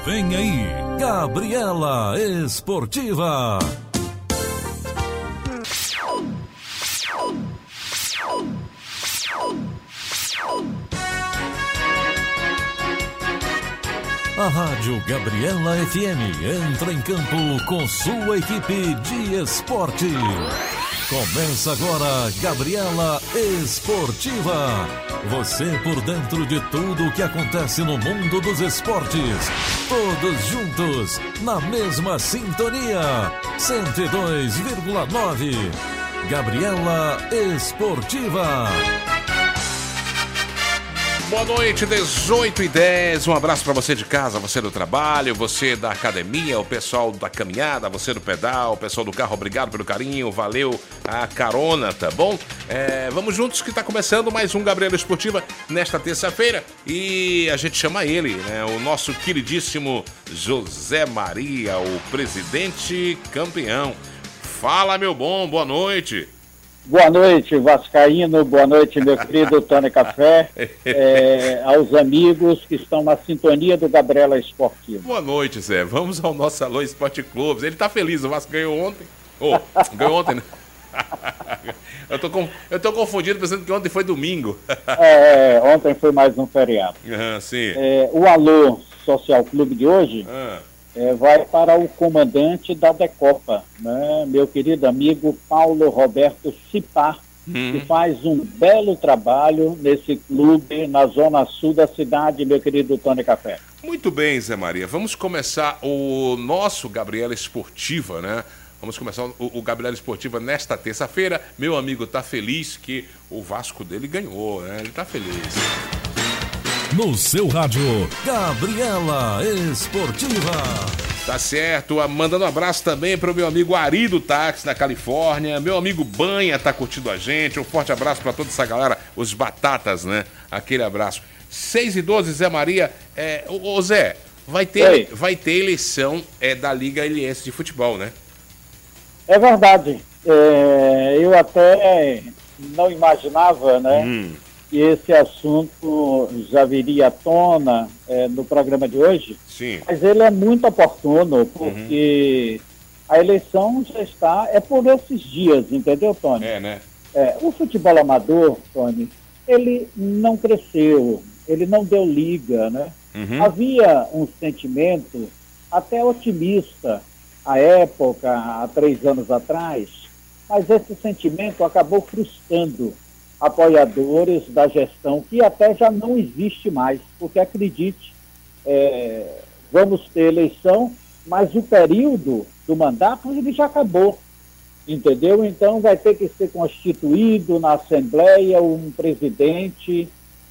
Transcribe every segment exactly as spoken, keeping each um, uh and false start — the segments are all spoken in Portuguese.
Vem aí, Gabriela Esportiva. A Rádio Gabriela F M entra em campo com sua equipe de esporte. Começa agora Gabriela Esportiva. Você por dentro de tudo o que acontece no mundo dos esportes. Todos juntos, na mesma sintonia. cento e dois vírgula nove. Gabriela Esportiva. Boa noite, dezoito e dez. Um abraço para você de casa, você do trabalho, você da academia, o pessoal da caminhada, você do pedal, o pessoal do carro. Obrigado pelo carinho, valeu a carona, tá bom? É, vamos juntos que tá começando mais um Gabriela Esportiva nesta terça-feira. E a gente chama ele, né? O nosso queridíssimo José Maria, o presidente campeão. Fala, meu bom, boa noite. Boa noite, Vascaíno, boa noite, meu querido Tony Café, é, aos amigos que estão na sintonia do Gabriela Esportiva. Boa noite, Zé. Vamos ao nosso Alô Esporte Clubes. Ele tá feliz, o Vasco ganhou ontem. Oh, ganhou ontem, né? eu, tô com, eu tô confundido pensando que ontem foi domingo. é, ontem foi mais um feriado. Uhum, sim. É, o Alô Social Clube de hoje... Uhum. É, vai para o comandante da Decopa, né? Meu querido amigo Paulo Roberto Cipar, hum. que faz um belo trabalho nesse clube na zona sul da cidade, meu querido Tony Café. Muito bem, Zé Maria. Vamos começar o nosso Gabriela Esportiva, né? Vamos começar o, o Gabriela Esportiva nesta terça-feira. Meu amigo tá feliz que o Vasco dele ganhou, né? Ele tá feliz. No seu rádio, Gabriela Esportiva. Tá certo, mandando um abraço também para o meu amigo Ari do Táxi, na Califórnia. Meu amigo Banha tá curtindo a gente. Um forte abraço para toda essa galera, os batatas, né? Aquele abraço. seis e doze, Zé Maria. É, ô, ô Zé, vai ter, vai ter eleição é, da Liga Eliense de Futebol, né? É verdade. É, eu até não imaginava, né? Hum. que esse assunto já viria à tona é, no programa de hoje. Sim. Mas ele é muito oportuno, porque uhum. a eleição já está, é por esses dias, entendeu, Tony? É, né? É, o futebol amador, Tony, ele não cresceu, ele não deu liga, né? Uhum. Havia um sentimento até otimista à época, há três anos atrás, mas esse sentimento acabou frustrando apoiadores da gestão, que até já não existe mais, porque acredite, é, vamos ter eleição, mas o período do mandato ele já acabou, entendeu? Então vai ter que ser constituído na Assembleia um presidente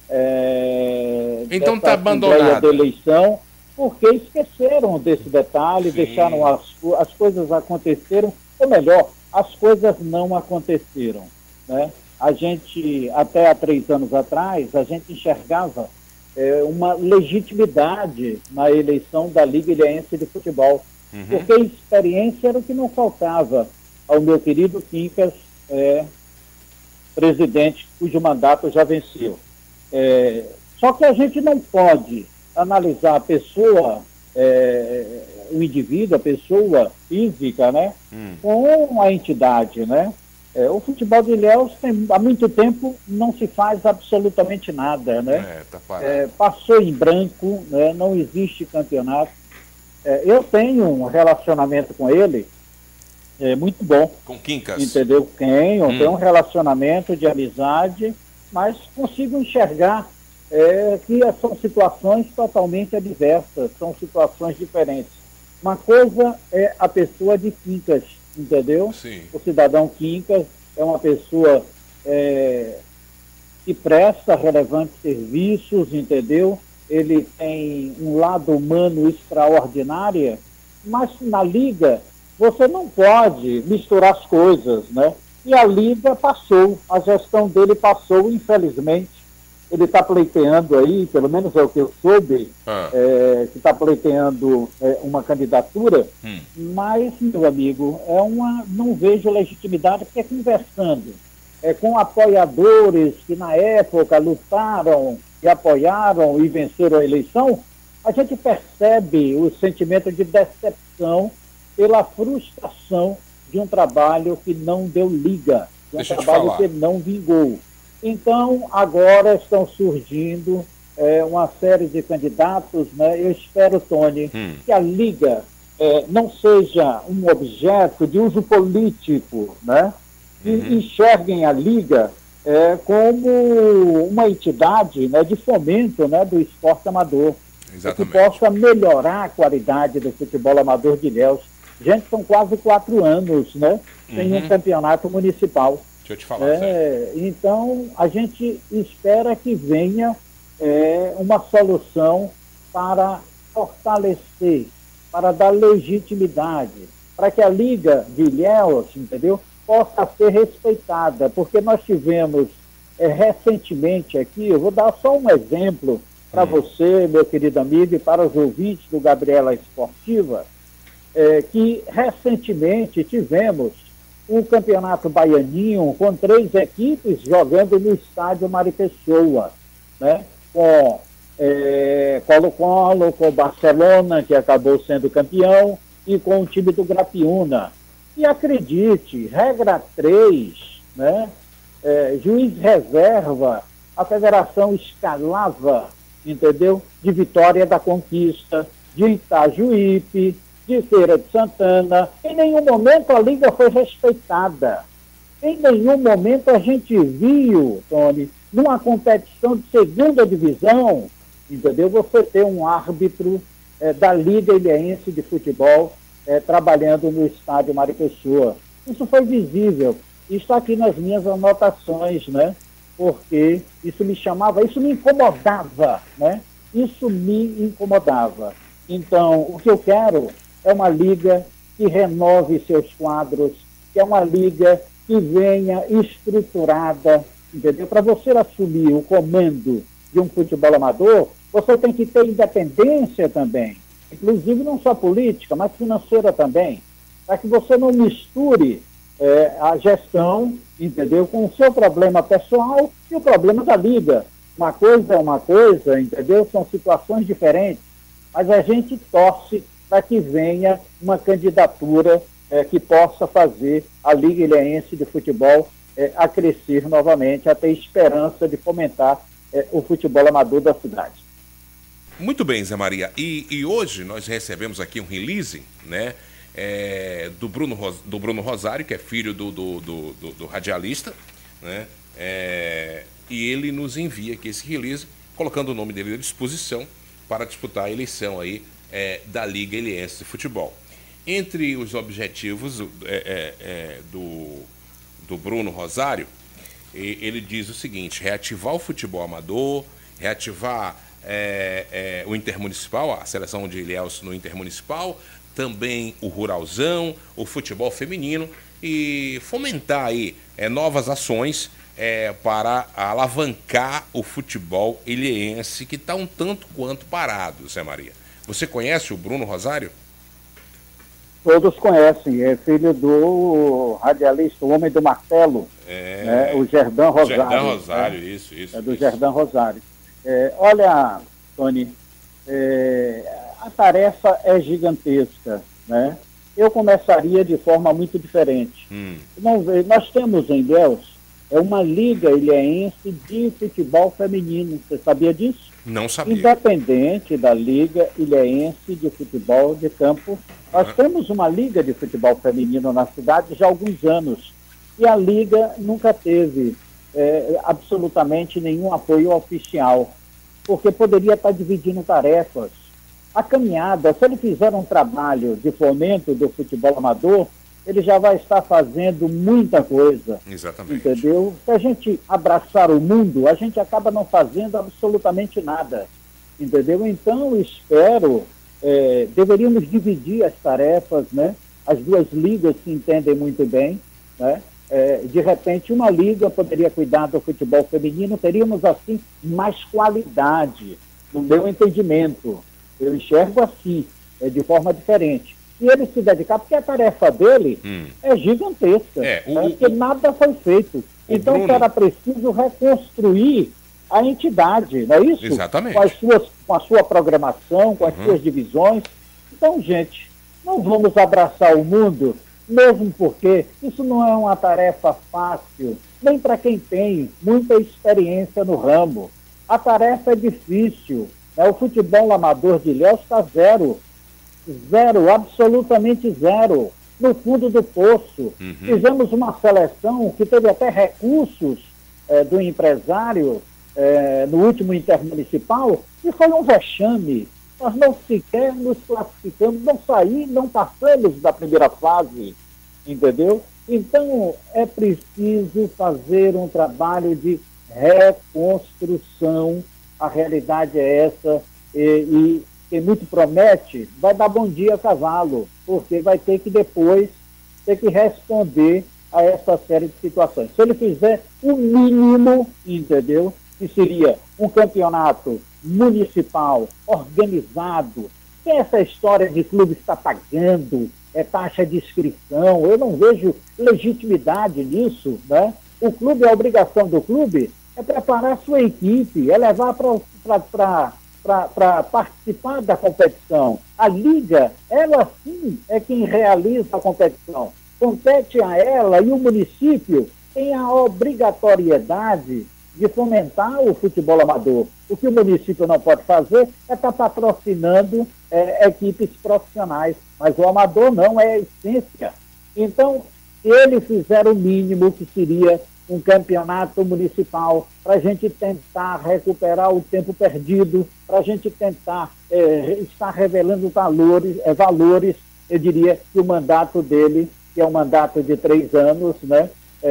é, então está abandonado da eleição, porque esqueceram desse detalhe, Sim. deixaram as, as coisas aconteceram, ou melhor, as coisas não aconteceram, né? A gente, até há três anos atrás, a gente enxergava é, uma legitimidade na eleição da Liga Ilhéense de Futebol, uhum. porque a experiência era o que não faltava ao meu querido Quincas, é, presidente, cujo mandato já venceu. É, só que a gente não pode analisar a pessoa, é, o indivíduo, a pessoa física, né, hum. com a entidade, né? É, o futebol de Ilhéus tem, há muito tempo não se faz absolutamente nada, né? É, tá é, passou em branco, né? Não existe campeonato. É, eu tenho um relacionamento com ele é, muito bom. Com Quincas? Entendeu? Tenho, hum. tenho um relacionamento de amizade, mas consigo enxergar é, que são situações totalmente adversas, são situações diferentes. Uma coisa é a pessoa de Quincas, entendeu? Sim. O cidadão Quincas é uma pessoa é, que presta relevantes serviços, entendeu? Ele tem um lado humano extraordinário, mas na Liga você não pode misturar as coisas, né? E a Liga passou, a gestão dele passou, infelizmente. Ele está pleiteando aí, pelo menos é o que eu soube, ah. é, que está pleiteando é, uma candidatura, hum. mas, meu amigo, é uma, não vejo legitimidade, porque conversando é, com apoiadores que na época lutaram e apoiaram e venceram a eleição, a gente percebe o sentimento de decepção pela frustração de um trabalho que não deu liga, de um Deixa eu te trabalho falar. que não vingou. Então, agora estão surgindo é, uma série de candidatos, né? Eu espero, Tony, Hum. que a Liga é, não seja um objeto de uso político, né? E Uhum. enxerguem a Liga é, como uma entidade, né, de fomento, né, do esporte amador. Exatamente. Que possa melhorar a qualidade do futebol amador de Ilhéus. Gente, são quase quatro anos, né? Sem Uhum. um campeonato municipal. Deixa eu te falar, Zé. É, então, a gente espera que venha é, uma solução para fortalecer, para dar legitimidade, para que a Liga de Ilhéus, entendeu, possa ser respeitada, porque nós tivemos é, recentemente aqui, eu vou dar só um exemplo para hum. você, meu querido amigo, e para os ouvintes do Gabriela Esportiva, é, que recentemente tivemos um campeonato baianinho com três equipes jogando no estádio Maripessoa, né? Com é, Colo-Colo, com Barcelona, que acabou sendo campeão, e com o time do Grapiúna. E acredite, regra três, né? É, juiz reserva, a federação escalava, entendeu? De Vitória da Conquista, de Itajuípe, de Feira de Santana. Em nenhum momento a Liga foi respeitada. Em nenhum momento a gente viu, Tony, numa competição de segunda divisão, entendeu? Você ter um árbitro é, da Liga Ilhéense de Futebol é, trabalhando no estádio Maripessoa. Isso foi visível. Está aqui nas minhas anotações, né? Porque isso me chamava, isso me incomodava, né? Isso me incomodava. Então, o que eu quero é uma liga que renove seus quadros, que é uma liga que venha estruturada, entendeu? Para você assumir o comando de um futebol amador, você tem que ter independência também, inclusive não só política, mas financeira também, para que você não misture é, a gestão, entendeu, com o seu problema pessoal e o problema da liga. Uma coisa é uma coisa, entendeu? São situações diferentes, mas a gente torce para que venha uma candidatura é, que possa fazer a Liga Ilhéense de Futebol é, a crescer novamente, a ter esperança de fomentar é, o futebol amador da cidade. Muito bem, Zé Maria. E, e hoje nós recebemos aqui um release, né, é, do, Bruno, do Bruno Rosário, que é filho do, do, do, do, do radialista, né, é, e ele nos envia aqui esse release, colocando o nome dele à disposição para disputar a eleição aí é, da Liga Ilhéense de Futebol. Entre os objetivos é, é, é, do, do Bruno Rosário, ele diz o seguinte: reativar o futebol amador, reativar é, é, o intermunicipal, a seleção de Ilhéus no intermunicipal, também o ruralzão, o futebol feminino e fomentar aí é, novas ações é, para alavancar o futebol ilhéense, que está um tanto quanto parado, Zé Maria. Você conhece o Bruno Rosário? Todos conhecem, é filho do radialista, o homem do martelo, é... né, o Gerdan Rosário. Gerdan Rosário, né? isso, isso. É do isso. Gerdan Rosário. É, olha, Tony, é, a tarefa é gigantesca, né? Eu começaria de forma muito diferente. Hum. Não, nós temos em Ilhéus é uma liga ilhéense de futebol feminino. Você sabia disso? Não sabia. Independente da Liga Ilhéense de Futebol de Campo, nós ah. temos uma liga de futebol feminino na cidade já há alguns anos. E a liga nunca teve é, absolutamente nenhum apoio oficial, porque poderia estar dividindo tarefas. A caminhada, se ele fizer um trabalho de fomento do futebol amador, ele já vai estar fazendo muita coisa. Exatamente. Entendeu? Se a gente abraçar o mundo, a gente acaba não fazendo absolutamente nada. Entendeu? Então, eu espero, é, deveríamos dividir as tarefas, né? As duas ligas se entendem muito bem, né? É, de repente, uma liga poderia cuidar do futebol feminino, teríamos, assim, mais qualidade, no meu entendimento. Eu enxergo assim, é, de forma diferente. E ele se dedicar, porque a tarefa dele hum. é gigantesca, é, o, né? Porque o, nada foi feito. Então, Bruno... era preciso reconstruir a entidade, não é isso? Exatamente. Com as suas com a sua programação, com as Uhum. suas divisões. Então, gente, não vamos abraçar o mundo, mesmo porque isso não é uma tarefa fácil, nem para quem tem muita experiência no ramo. A tarefa é difícil, né? O futebol amador de Ilhéus está zero, zero, absolutamente zero, no fundo do poço. Uhum. Fizemos uma seleção que teve até recursos eh, do empresário eh, no último intermunicipal, e foi um vexame. Nós não sequer nos classificamos, não saímos, não passamos da primeira fase, entendeu? Então, é preciso fazer um trabalho de reconstrução. A realidade é essa, e, e quem muito promete vai dar bom dia a cavalo, porque vai ter que depois ter que responder a essa série de situações. Se ele fizer o mínimo, entendeu? Que seria um campeonato municipal organizado, tem essa história de clube estar pagando é, taxa de inscrição, eu não vejo legitimidade nisso, né? O clube, a obrigação do clube é preparar a sua equipe, é levar para participar da competição. A liga, ela sim é quem realiza a competição. Compete a ela, e o município tem a obrigatoriedade de fomentar o futebol amador. O que o município não pode fazer é estar patrocinando é, equipes profissionais, mas o amador não, é a essência. Então, se ele fizer o mínimo, que seria um campeonato municipal, para a gente tentar recuperar o tempo perdido, para a gente tentar é, estar revelando valores, é, valores, eu diria que o mandato dele, que é um mandato de três anos, né, é,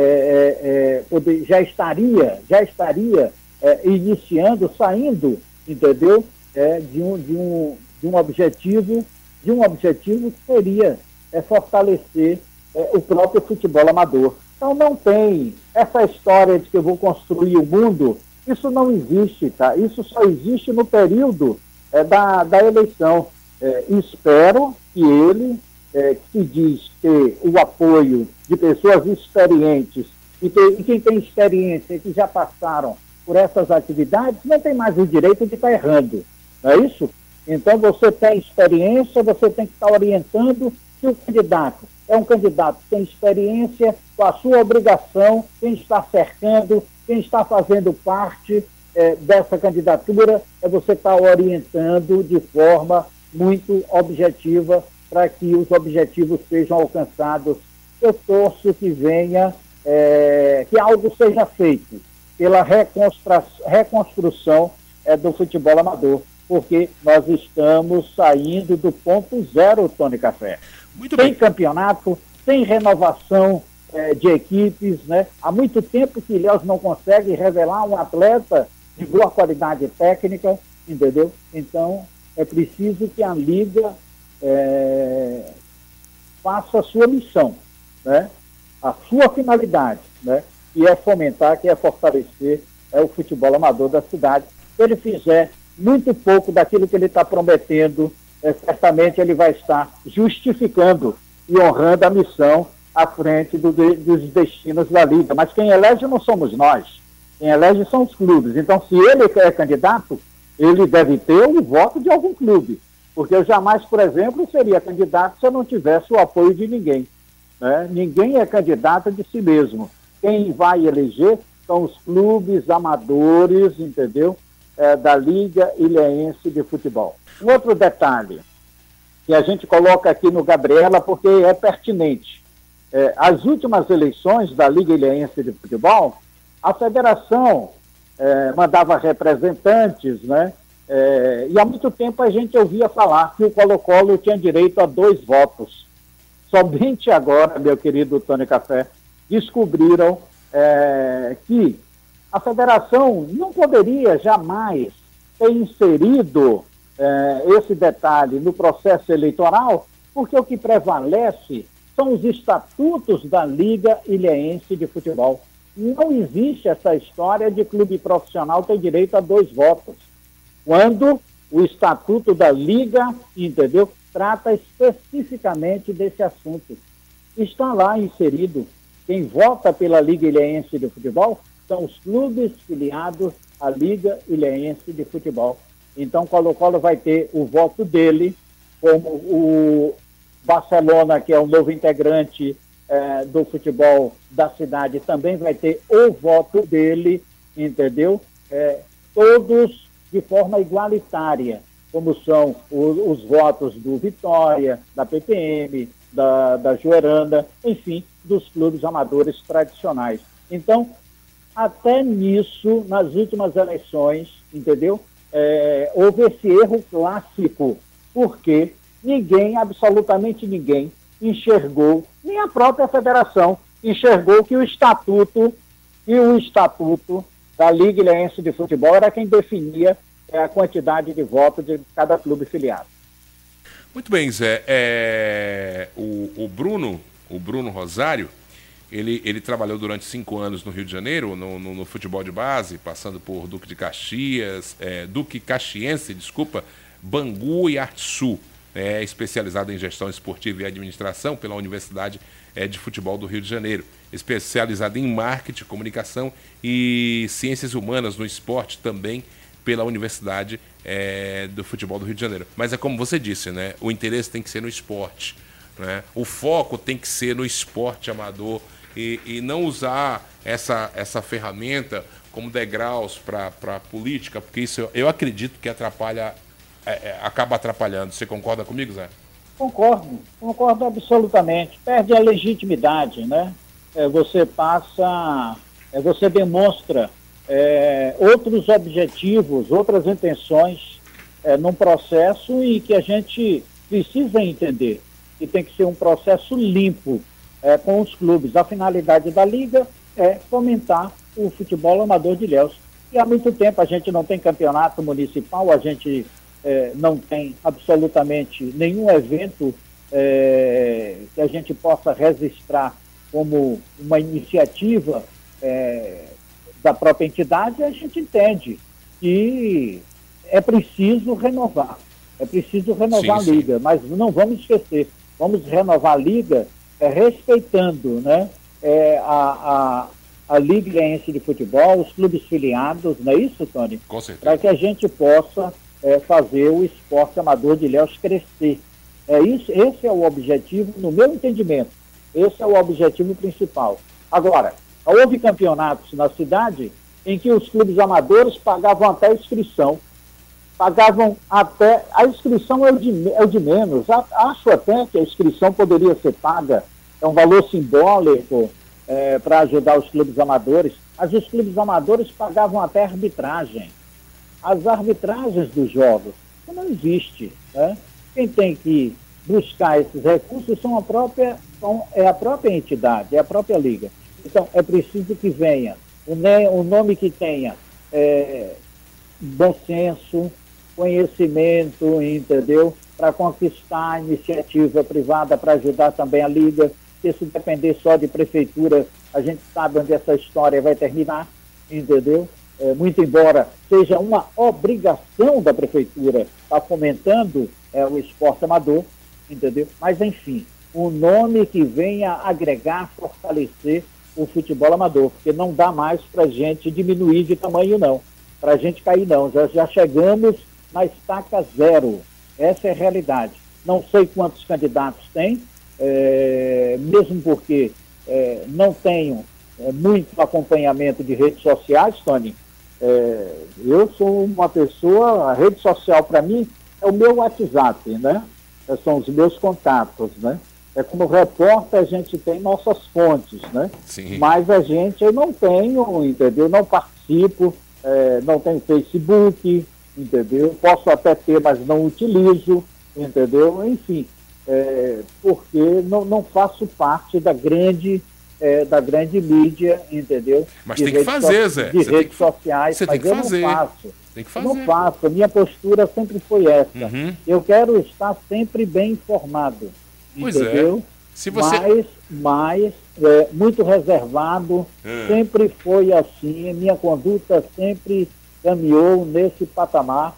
é, poder, já estaria, já estaria é, iniciando, saindo, entendeu, é, de, um, de, um, de um objetivo, de um objetivo que seria é, fortalecer é, o próprio futebol amador. Então não tem essa história de que eu vou construir o mundo, isso não existe, tá? Isso só existe no período é, da, da eleição. É, espero que ele, é, que se diz ter o apoio de pessoas experientes, e, ter, e quem tem experiência, que já passaram por essas atividades, não tem mais o direito de estar errando, não é isso? Então você tem experiência, você tem que estar orientando. Se o candidato é um candidato que tem experiência, com a sua obrigação, quem está cercando, quem está fazendo parte é, dessa candidatura, é você estar orientando de forma muito objetiva para que os objetivos sejam alcançados. Eu torço que venha, é, que algo seja feito pela reconstru- reconstrução é, do futebol amador, porque nós estamos saindo do ponto zero, Tony Café. Muito Sem bem. campeonato, sem renovação eh, de equipes, né? Há muito tempo que Ilhéus não consegue revelar um atleta de boa qualidade técnica, entendeu? Então, é preciso que a Liga eh, faça a sua missão, né? A sua finalidade, né? Que é fomentar, que é fortalecer é, o futebol amador da cidade. Se ele fizer muito pouco daquilo que ele está prometendo, É, certamente ele vai estar justificando e honrando a missão à frente do, de, dos destinos da Liga. Mas quem elege não somos nós, quem elege são os clubes. Então, se ele é candidato, ele deve ter o voto de algum clube, porque eu jamais, por exemplo, seria candidato se eu não tivesse o apoio de ninguém, né? Ninguém é candidato de si mesmo. Quem vai eleger são os clubes amadores, entendeu? É, da Liga Ilhéense de Futebol. Um outro detalhe que a gente coloca aqui no Gabriela porque é pertinente. É, as últimas eleições da Liga Ilhéense de Futebol, a federação é, mandava representantes, né? É, e há muito tempo a gente ouvia falar que o Colo-Colo tinha direito a dois votos. Somente agora, meu querido Tony Café, descobriram é, que a federação não poderia jamais ter inserido eh, esse detalhe no processo eleitoral, porque o que prevalece são os estatutos da Liga Ilhéense de Futebol. Não existe essa história de clube profissional ter direito a dois votos, quando o estatuto da Liga, entendeu, trata especificamente desse assunto. Está lá inserido. Quem vota pela Liga Ilhéense de Futebol são os clubes filiados à Liga Ilhéense de Futebol. Então, o Colo-Colo vai ter o voto dele, como o Barcelona, que é o novo integrante é, do futebol da cidade, também vai ter o voto dele, entendeu? É, todos de forma igualitária, como são os, os votos do Vitória, da P P M, da, da Joeranda, enfim, dos clubes amadores tradicionais. Então, até nisso, nas últimas eleições, entendeu? É, houve esse erro clássico, porque ninguém, absolutamente ninguém, enxergou, nem a própria federação, enxergou que o estatuto, e o estatuto da Liga Ilhéense de Futebol era quem definia é, a quantidade de votos de cada clube filiado. Muito bem, Zé. É, o, o Bruno, o Bruno Rosário, ele, ele trabalhou durante cinco anos no Rio de Janeiro, no, no, no futebol de base, passando por Duque de Caxias, é, Duque Caxiense, desculpa, Bangu e Artesul. É especializado em gestão esportiva e administração pela Universidade é, de Futebol do Rio de Janeiro. Especializado em marketing, comunicação e ciências humanas no esporte também pela Universidade é, do Futebol do Rio de Janeiro. Mas é como você disse, né? O interesse tem que ser no esporte, né? O foco tem que ser no esporte amador e, e não usar essa, essa ferramenta como degraus para a política, porque isso eu, eu acredito que atrapalha, é, é, acaba atrapalhando. Você concorda comigo, Zé? Concordo, concordo absolutamente. Perde a legitimidade, né? É, você passa, é, você demonstra é, outros objetivos, outras intenções é, num processo e que a gente precisa entender que tem que ser um processo limpo é, com os clubes. A finalidade da Liga é fomentar o futebol amador de Ilhéus. E há muito tempo a gente não tem campeonato municipal, a gente é, não tem absolutamente nenhum evento é, que a gente possa registrar como uma iniciativa é, da própria entidade. A gente entende que é preciso renovar, é preciso renovar sim, a Liga, sim. Mas não vamos esquecer, vamos renovar a Liga é, respeitando, né, é, a, a, a Liga Ilhéense de Futebol, os clubes filiados, não é isso, Tony? Com certeza. Para que a gente possa é, fazer o esporte amador de Ilhéus crescer. É isso, esse é o objetivo, no meu entendimento. Esse é o objetivo principal. Agora, houve campeonatos na cidade em que os clubes amadores pagavam até a inscrição. Pagavam até... A inscrição é o de, é o de menos. Acho até que a inscrição poderia ser paga. É um valor simbólico é, para ajudar os clubes amadores. Mas os clubes amadores pagavam até a arbitragem. As arbitragens dos jogos. Isso não existe, né? Quem tem que buscar esses recursos são a própria, são, é a própria entidade, é a própria Liga. Então, é preciso que venha um, um nome que tenha é, bom senso, conhecimento, entendeu? Para conquistar a iniciativa privada, para ajudar também a Liga. Se depender só de prefeitura, a gente sabe onde essa história vai terminar, entendeu? É, muito embora seja uma obrigação da prefeitura estar fomentando é, o esporte amador, entendeu? Mas, enfim, um nome que venha agregar, fortalecer o futebol amador, porque não dá mais para a gente diminuir de tamanho, não. Para a gente cair, não. Já, já chegamos na estaca zero. Essa é a realidade. Não sei quantos candidatos tem, é, mesmo porque é, não tenho é, muito acompanhamento de redes sociais, Tony. É, eu sou uma pessoa, a rede social para mim é o meu WhatsApp, né? São os meus contatos, né? É como repórter a gente tem nossas fontes, né? Sim. Mas a gente, eu não tenho, entendeu? Não participo, é, não tenho Facebook, entendeu? Posso até ter, mas não utilizo, entendeu? Enfim, é, porque não, não faço parte da grande, é, da grande mídia, entendeu? Mas tem que fazer, Zé. De redes que, sociais, você mas tem que eu fazer. não faço. Tem que fazer. Eu não faço, a minha postura sempre foi essa. Uhum. Eu quero estar sempre bem informado, pois entendeu? É. Se você... Mas, mas é, muito reservado, é. sempre foi assim, minha conduta sempre caminhou nesse patamar.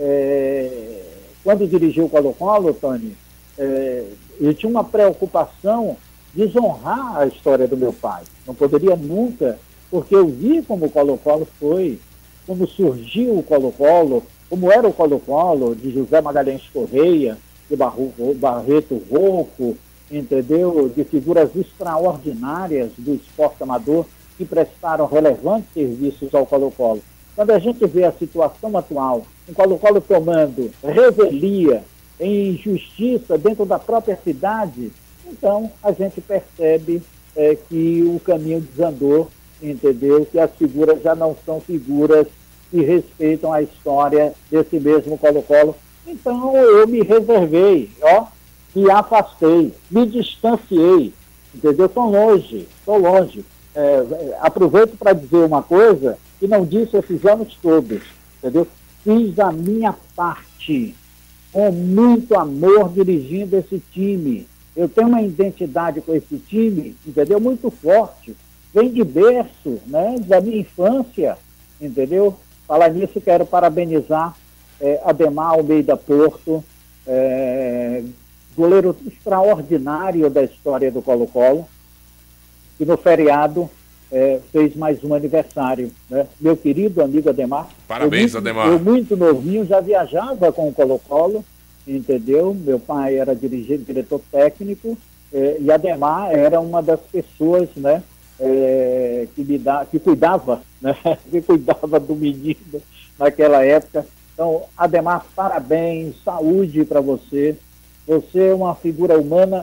É, quando dirigiu o Colo-Colo, Tony, é, eu tinha uma preocupação de desonrar a história do meu pai. Não poderia nunca, porque eu vi como o Colo-Colo foi, como surgiu o Colo-Colo, como era o Colo-Colo, de José Magalhães Correia, de Barro, Barreto Rouco, entendeu? De figuras extraordinárias do esporte amador que prestaram relevantes serviços ao Colo-Colo. Quando a gente vê a situação atual, o Colo-Colo tomando revelia em injustiça dentro da própria cidade, então a gente percebe é, que o caminho desandou, entendeu? Que as figuras já não são figuras que respeitam a história desse mesmo Colo-Colo. Então eu me reservei, ó, me afastei, me distanciei, entendeu? Estou longe, estou longe. É, aproveito para dizer uma coisa que não disse esses anos todos, entendeu? Fiz a minha parte com muito amor dirigindo esse time. Eu tenho uma identidade com esse time, entendeu? Muito forte. Vem de berço, né? Da minha infância, entendeu? Falar nisso, quero parabenizar é, Ademar Almeida Porto, é, goleiro extraordinário da história do Colo-Colo, que no feriado é, fez mais um aniversário, né? Meu querido amigo Ademar. Parabéns, eu, muito, Ademar. Eu, muito novinho, já viajava com o Colo-Colo, entendeu? Meu pai era dirigente, diretor técnico, é, e Ademar era uma das pessoas, né, é, que, me dá, que cuidava, né, que cuidava do menino naquela época. Então, Ademar, parabéns, saúde para você. Você é uma figura humana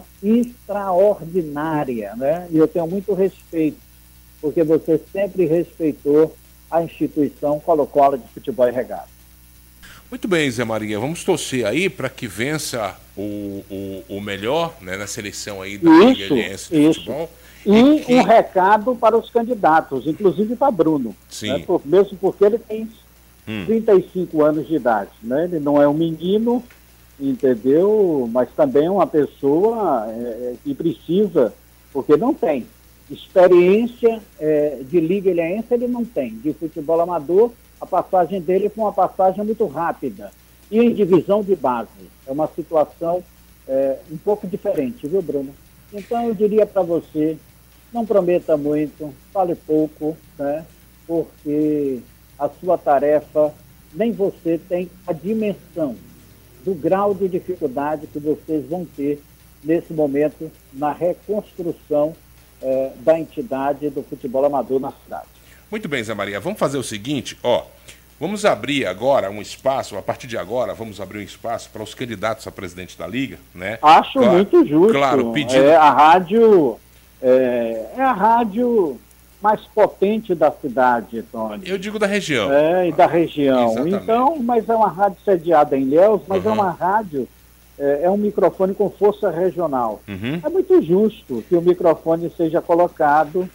extraordinária, né? E eu tenho muito respeito, porque você sempre respeitou a instituição Colo-Colo de Futebol e Regata. Muito bem, Zé Maria. Vamos torcer aí para que vença o, o, o melhor, né, na seleção aí da Liga Ilhense de Futebol. E, e que... um recado para os candidatos, inclusive para Bruno. Sim. Né? Por, mesmo porque ele tem hum. trinta e cinco anos de idade, né? Ele não é um menino, entendeu? Mas também é uma pessoa é, que precisa, porque não tem experiência é, de Liga Ilhense, ele não tem. De futebol amador, a passagem dele foi uma passagem muito rápida. E em divisão de base. É uma situação é, um pouco diferente, viu, Bruno? Então eu diria para você, não prometa muito, fale pouco, né? Porque a sua tarefa, nem você tem a dimensão do grau de dificuldade que vocês vão ter nesse momento na reconstrução eh, da entidade do futebol amador na cidade. Muito bem, Zé Maria. Vamos fazer o seguinte, ó. Vamos abrir agora um espaço, a partir de agora, vamos abrir um espaço para os candidatos a presidente da Liga, né? Acho claro, muito justo. Claro, pedindo... É a rádio, é, é a rádio mais potente da cidade, Tony. Eu digo da região. É, e da região. Exatamente. Então, mas é uma rádio sediada em Ilhéus, mas uhum. é uma rádio, é, é um microfone com força regional. Uhum. É muito justo que o microfone seja colocado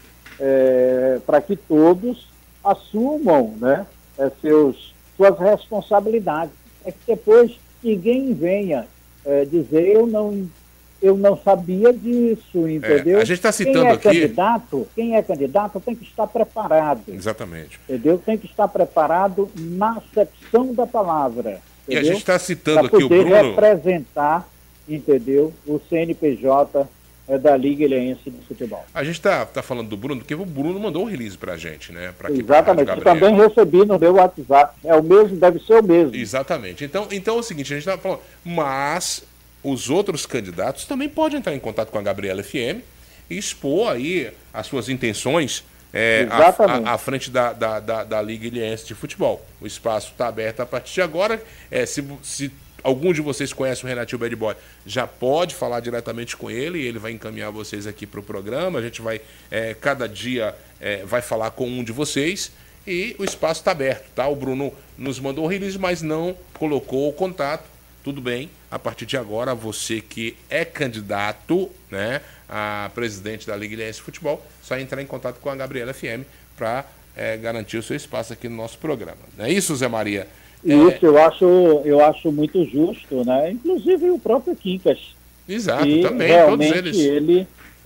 é, para que todos assumam, né, é, seus, suas responsabilidades. É que depois ninguém venha é, dizer eu não... Eu não sabia disso, entendeu? É, a gente está citando quem é aqui... Candidato, quem é candidato tem que estar preparado. Exatamente. Entendeu? Tem que estar preparado na acepção da palavra. E entendeu? a gente está citando pra aqui o Bruno... poder representar, entendeu, o C N P J é, da Liga Ilhense de Futebol. A gente está tá falando do Bruno, porque o Bruno mandou um release para a gente, né? Pra aqui, Exatamente. Eu também recebi no meu WhatsApp. É o mesmo, deve ser o mesmo. Exatamente. Então, então é o seguinte, a gente está falando... Mas... os outros candidatos também podem entrar em contato com a Gabriela F M e expor aí as suas intenções é, à, à, à frente da, da, da, da Liga Ilhense de Futebol. O espaço está aberto a partir de agora. É, se, se algum de vocês conhece o Renatinho Bad Boy, já pode falar diretamente com ele e ele vai encaminhar vocês aqui para o programa. A gente vai, é, cada dia, é, vai falar com um de vocês e o espaço está aberto, tá? O Bruno nos mandou o release, mas não colocou o contato. Tudo bem, a partir de agora, você que é candidato, né, a presidente da Liga Ilhense de Futebol, só entrar em contato com a Gabriela F M para é, garantir o seu espaço aqui no nosso programa. Não é isso, Zé Maria? Isso, é... eu, acho, eu acho muito justo, né? Inclusive o próprio Quincas. Exato, que também, realmente todos eles. ele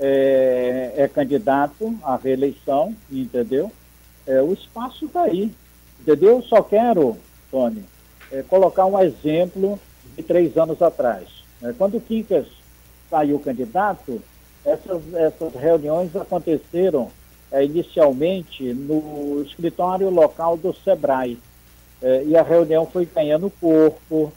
é, é candidato à reeleição, entendeu? É, o espaço está aí, entendeu? Eu só quero, Tony, é, colocar um exemplo de três anos atrás. Né? Quando o Quincas saiu candidato, essas, essas reuniões aconteceram é, inicialmente no escritório local do SEBRAE. É, e a reunião foi ganhando corpo,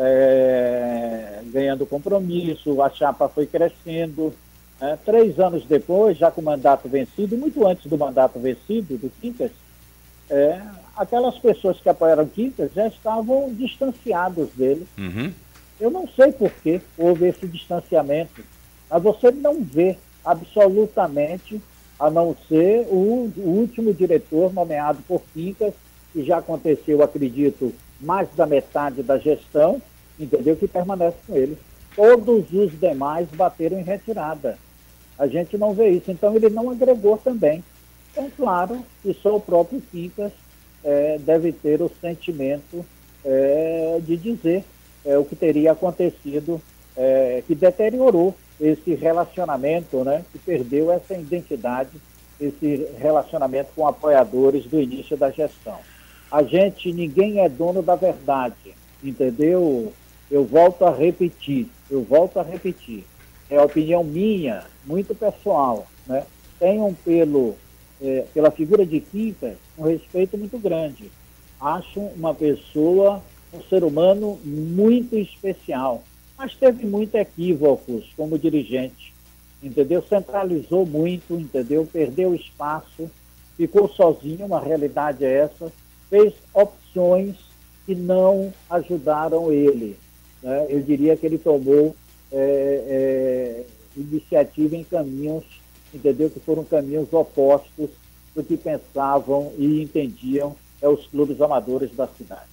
é, ganhando compromisso, a chapa foi crescendo. É, três anos depois, já com o mandato vencido, muito antes do mandato vencido do Quincas, é, aquelas pessoas que apoiaram Quincas já estavam distanciados dele. Uhum. Eu não sei por que houve esse distanciamento, mas você não vê absolutamente, a não ser o, o último diretor nomeado por Quincas, que já aconteceu, acredito, mais da metade da gestão, entendeu, que permanece com ele. Todos os demais bateram em retirada. A gente não vê isso, então ele não agregou também. Então, claro, que só o próprio Quincas é, deve ter o sentimento é, de dizer é, o que teria acontecido, é, que deteriorou esse relacionamento, né, que perdeu essa identidade, esse relacionamento com apoiadores do início da gestão. A gente, ninguém é dono da verdade, entendeu? Eu volto a repetir, eu volto a repetir. É a opinião minha, muito pessoal, né? Tenham pelo, é, pela figura de Quincas um respeito muito grande. Acho uma pessoa, um ser humano muito especial, mas teve muitos equívocos como dirigente, entendeu? Centralizou muito, entendeu? Perdeu espaço, ficou sozinho, uma realidade é essa, fez opções que não ajudaram ele. Né? Eu diria que ele tomou é, é, iniciativa em caminhos, entendeu? Que foram caminhos opostos do que pensavam e entendiam é, os clubes amadores da cidade.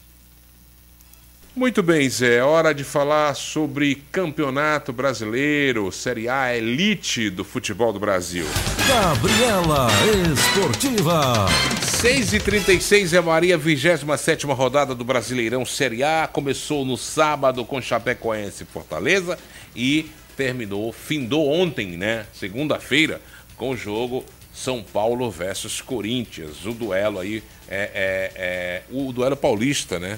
Muito bem, Zé. Hora de falar sobre Campeonato Brasileiro, Série A Elite do futebol do Brasil. Gabriela Esportiva. seis e trinta e seis, é Maria, vigésima sétima rodada do Brasileirão Série A. Começou no sábado com Chapecoense e Fortaleza e terminou, findou ontem, né? Segunda-feira, com o jogo São Paulo versus Corinthians. O duelo aí é, é, é o duelo paulista, né?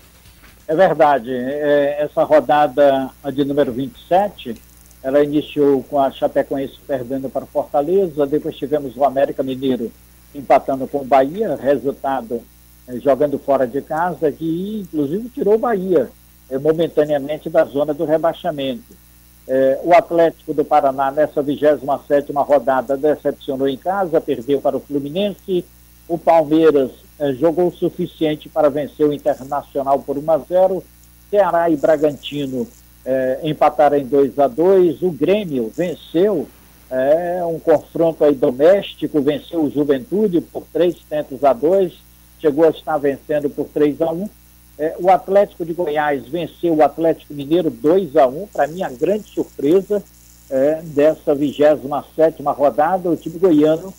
É verdade. É, essa rodada de número vinte e sete, ela iniciou com a Chapecoense perdendo para Fortaleza, depois tivemos o América Mineiro empatando com o Bahia, resultado é, jogando fora de casa, que inclusive tirou o Bahia é, momentaneamente da zona do rebaixamento. É, o Atlético do Paraná, nessa vigésima sétima rodada, decepcionou em casa, perdeu para o Fluminense. O Palmeiras é, jogou o suficiente para vencer o Internacional por um a zero. Ceará e Bragantino é, empataram em dois a dois. O Grêmio venceu é, um confronto aí doméstico, venceu o Juventude por três tentos a dois, chegou a estar vencendo por três a um. É, o Atlético de Goiás venceu o Atlético Mineiro dois a um, para mim a grande surpresa é, dessa vigésima sétima rodada, o time goiano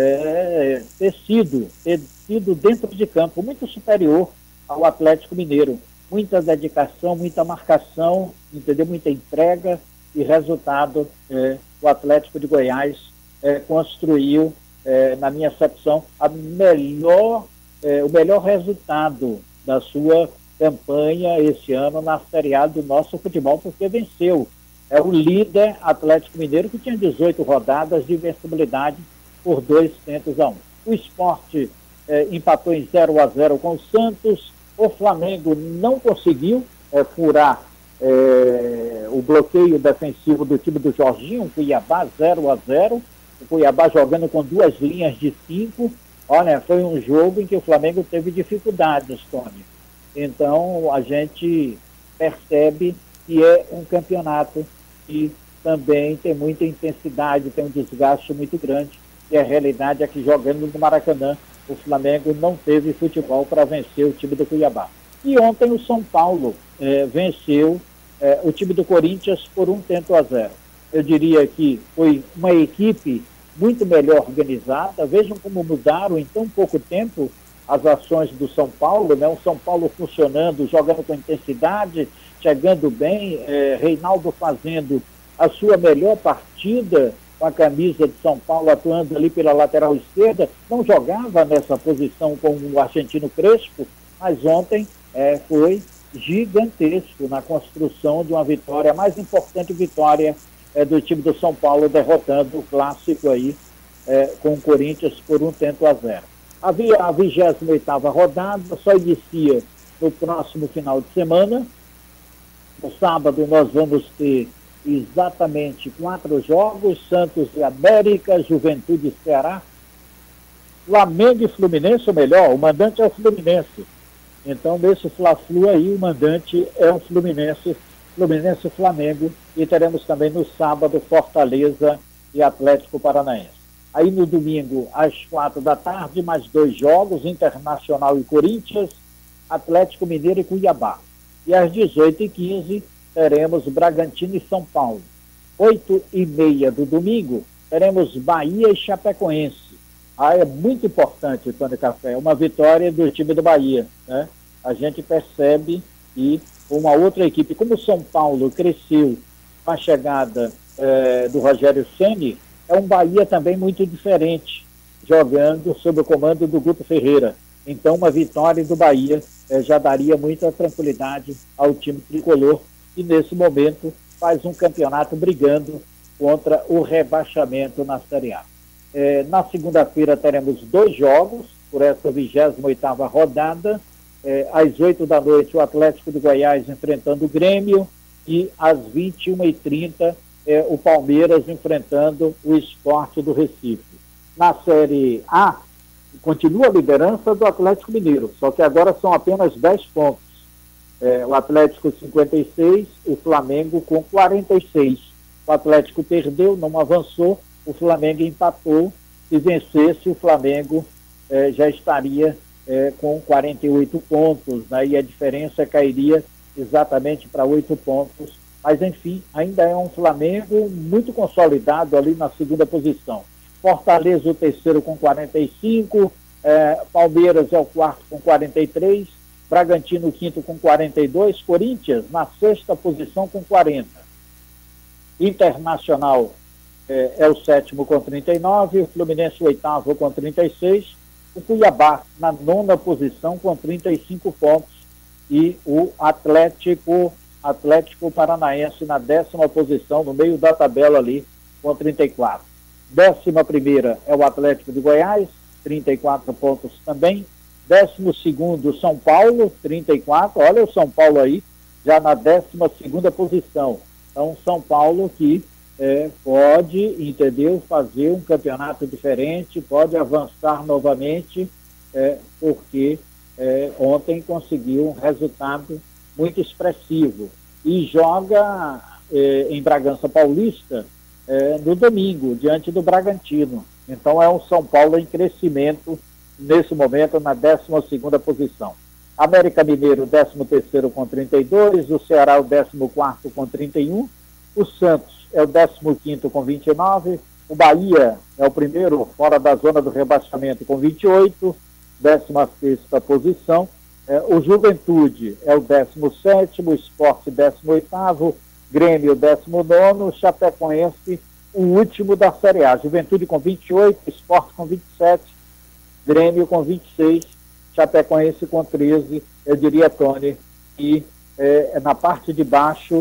é, ter sido, ter sido dentro de campo muito superior ao Atlético Mineiro. Muita dedicação, muita marcação, entendeu? Muita entrega e resultado, é, o Atlético de Goiás é, construiu, é, na minha acepção, a melhor, é, o melhor resultado da sua campanha esse ano na Série A do nosso futebol, porque venceu é, o líder Atlético Mineiro, que tinha dezoito rodadas de invencibilidade por dois tentos a um. O Sport é, empatou em zero a zero com o Santos. O Flamengo não conseguiu é, furar é, o bloqueio defensivo do time do Jorginho, o Cuiabá zero a zero. O Cuiabá jogando com duas linhas de cinco. Olha, foi um jogo em que o Flamengo teve dificuldades, Tony. Então, a gente percebe que é um campeonato que também tem muita intensidade, tem um desgaste muito grande. E a realidade é que, jogando no Maracanã, o Flamengo não teve futebol para vencer o time do Cuiabá. E ontem o São Paulo eh, venceu eh, o time do Corinthians por um tento a zero. Eu diria que foi uma equipe muito melhor organizada. Vejam como mudaram em tão pouco tempo as ações do São Paulo, né? O São Paulo funcionando, jogando com intensidade, chegando bem, eh, Reinaldo fazendo a sua melhor partida com a camisa de São Paulo, atuando ali pela lateral esquerda. Não jogava nessa posição com o argentino Crespo, mas ontem eh, foi gigantesco na construção de uma vitória, a mais importante vitória É, do time do São Paulo, derrotando o clássico aí é, com o Corinthians por um tento a zero. Havia a vigésima oitava rodada, só inicia no próximo final de semana. No sábado nós vamos ter exatamente quatro jogos: Santos e América, Juventude e Ceará, Flamengo e Fluminense, ou melhor, o mandante é o Fluminense. Então, nesse Fla-Flu aí, o mandante é o Fluminense, Fluminense e Flamengo, e teremos também no sábado Fortaleza e Atlético Paranaense. Aí no domingo, às quatro da tarde, mais dois jogos, Internacional e Corinthians, Atlético Mineiro e Cuiabá. E às dezoito e quinze, teremos Bragantino e São Paulo. oito e meia do domingo, teremos Bahia e Chapecoense. Ah, é muito importante, Tony Café, uma vitória do time do Bahia, né? A gente percebe que uma outra equipe, como o São Paulo cresceu com a chegada eh, do Rogério Ceni, é um Bahia também muito diferente, jogando sob o comando do Guto Ferreira. Então, uma vitória do Bahia eh, já daria muita tranquilidade ao time tricolor, e nesse momento faz um campeonato brigando contra o rebaixamento na Série A. Eh, na segunda-feira teremos dois jogos por essa vigésima oitava rodada. Eh, às oito da noite, o Atlético de Goiás enfrentando o Grêmio, e às vinte e uma e trinta, eh, o Palmeiras enfrentando o Sport do Recife. Na Série A, continua a liderança do Atlético Mineiro, só que agora são apenas dez pontos. Eh, o Atlético cinquenta e seis, o Flamengo com quarenta e seis. O Atlético perdeu, não avançou, o Flamengo empatou. Se vencesse, o Flamengo eh, já estaria eh, com quarenta e oito pontos, né? E a diferença cairia exatamente para oito pontos. Mas, enfim, ainda é um Flamengo muito consolidado ali na segunda posição. Fortaleza, o terceiro, com quarenta e cinco, eh, Palmeiras é o quarto com quarenta e três, Bragantino, o quinto, com quarenta e dois, Corinthians na sexta posição com quarenta. Internacional eh, é o sétimo com trinta e nove, o Fluminense o oitavo com trinta e seis, o Cuiabá na nona posição com trinta e cinco pontos, e o Atlético, Atlético Paranaense na décima posição, no meio da tabela ali, com trinta e quatro. Décima primeira é o Atlético de Goiás, trinta e quatro pontos também. Décimo segundo, São Paulo, trinta e quatro. Olha o São Paulo aí, já na décima segunda posição. Então, São Paulo que é, pode, entendeu, fazer um campeonato diferente, pode avançar novamente, é, porque é, ontem conseguiu um resultado muito expressivo. E joga é, em Bragança Paulista é, no domingo, diante do Bragantino. Então, é um São Paulo em crescimento nesse momento, na décima segunda posição. América Mineiro, décimo terceiro com trinta e dois, o Ceará o décimo quarto com trinta e um, o Santos é o décimo quinto com vinte e nove, o Bahia é o primeiro fora da zona do rebaixamento com vinte e oito, décima sexta posição, é, o Juventude é o décimo sétimo, o Sport décimo oitavo, Grêmio décimo nono, Chapecoense o último da Série A, Juventude com vinte e oito, Sport com vinte e sete, Grêmio com vinte e seis, Chapecoense com treze, eu diria, Tony, e é, na parte de baixo,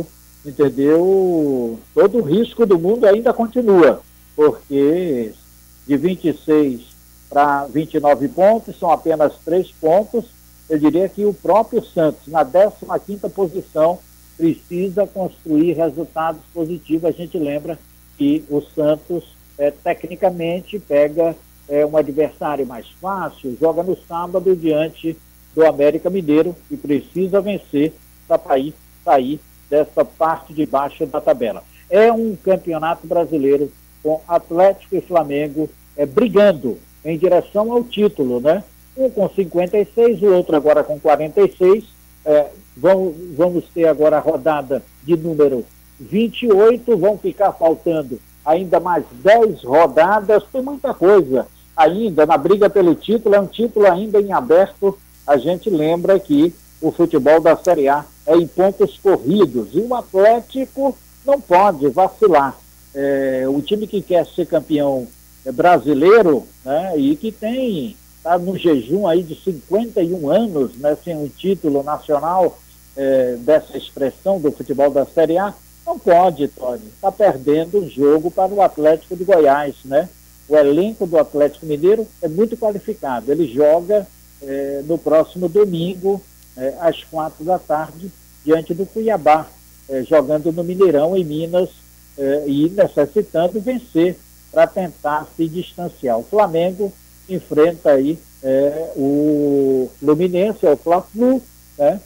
entendeu, todo o risco do mundo ainda continua, porque de vinte e seis para vinte e nove pontos, são apenas três pontos. Eu diria que o próprio Santos, na décima quinta posição, precisa construir resultados positivos. A gente lembra que o Santos, é, tecnicamente, pega é, um adversário mais fácil, joga no sábado diante do América Mineiro e precisa vencer para sair, sair dessa parte de baixo da tabela. É um campeonato brasileiro com Atlético e Flamengo é, brigando em direção ao título, né? Um com cinquenta e seis, o outro agora com quarenta e seis. É, vamos, vamos ter agora a rodada de número vinte e oito, vão ficar faltando ainda mais dez rodadas, tem muita coisa ainda na briga pelo título, é um título ainda em aberto. A gente lembra que o futebol da Série A é em pontos corridos e o Atlético não pode vacilar. É, o time que quer ser campeão brasileiro, né, e que tem, está no jejum aí de cinquenta e um anos, né, sem um título nacional é, dessa expressão do futebol da Série A, não pode, Tony, está perdendo o jogo para o Atlético de Goiás, né? O elenco do Atlético Mineiro é muito qualificado. Ele joga é, no próximo domingo, é, às quatro da tarde, diante do Cuiabá, é, jogando no Mineirão, em Minas, é, e necessitando vencer para tentar se distanciar. O Flamengo enfrenta aí é, o Fluminense, é o Fla-Flu, né?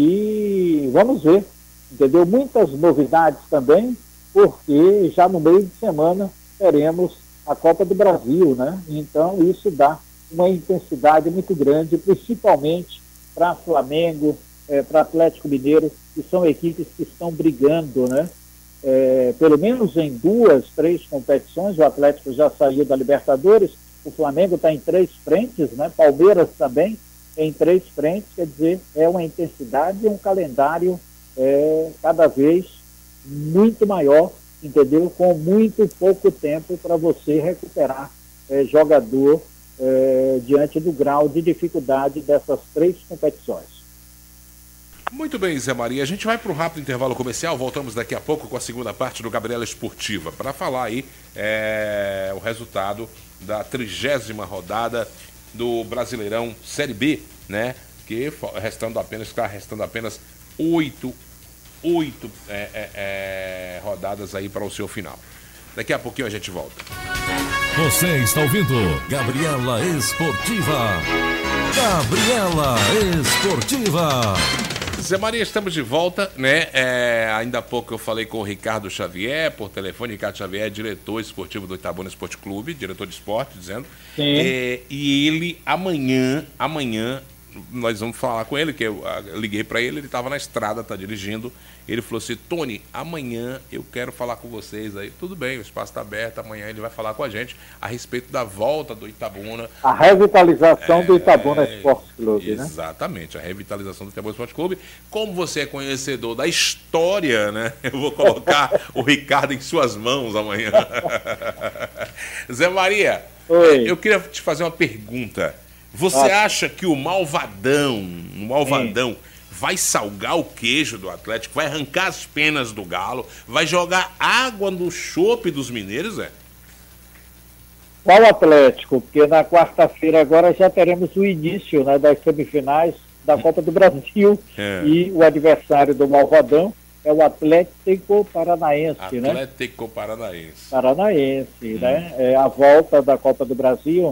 E vamos ver, entendeu? Muitas novidades também, porque já no meio de semana teremos a Copa do Brasil, né? Então isso dá uma intensidade muito grande, principalmente para Flamengo, é, para Atlético Mineiro, que são equipes que estão brigando, né? É, pelo menos em duas, três competições. O Atlético já saiu da Libertadores, o Flamengo está em três frentes, né? Palmeiras também em três frentes, quer dizer, é uma intensidade e um calendário é, cada vez muito maior, entendeu? Com muito pouco tempo para você recuperar é, jogador é, diante do grau de dificuldade dessas três competições. Muito bem, Zé Maria. A gente vai para um rápido intervalo comercial. Voltamos daqui a pouco com a segunda parte do Gabriela Esportiva para falar aí é, o resultado da trigésima rodada do Brasileirão Série B, né? Que restando apenas, está restando apenas oito, oito é, é, é, rodadas aí para o seu final. Daqui a pouquinho a gente volta. Você está ouvindo Gabriela Esportiva. Gabriela Esportiva. Zé Maria, estamos de volta, né? É, ainda há pouco eu falei com o Ricardo Xavier, por telefone. Ricardo Xavier é diretor esportivo do Itabuna Esporte Clube, diretor de esporte, dizendo. É, e ele, amanhã, amanhã, nós vamos falar com ele, que eu, eu liguei para ele, ele estava na estrada, está dirigindo. Ele falou assim: Tony, amanhã eu quero falar com vocês aí. Tudo bem, o espaço está aberto, amanhã ele vai falar com a gente a respeito da volta do Itabuna. A revitalização é, do Itabuna é, Esporte Clube, né? Exatamente, a revitalização do Itabuna Esporte Clube. Como você é conhecedor da história, né? Eu vou colocar o Ricardo em suas mãos amanhã. Zé Maria, Oi. Eu queria te fazer uma pergunta. Você ah. acha que o Malvadão, o Malvadão... Sim. vai salgar o queijo do Atlético, vai arrancar as penas do Galo, vai jogar água no chope dos mineiros, é? Qual Atlético? Porque na quarta-feira agora já teremos o início, né, das semifinais da Copa do Brasil é. E o adversário do Malvadão é o Atlético Paranaense, Atlético né? Atlético Paranaense. Paranaense, hum. né? É a volta da Copa do Brasil,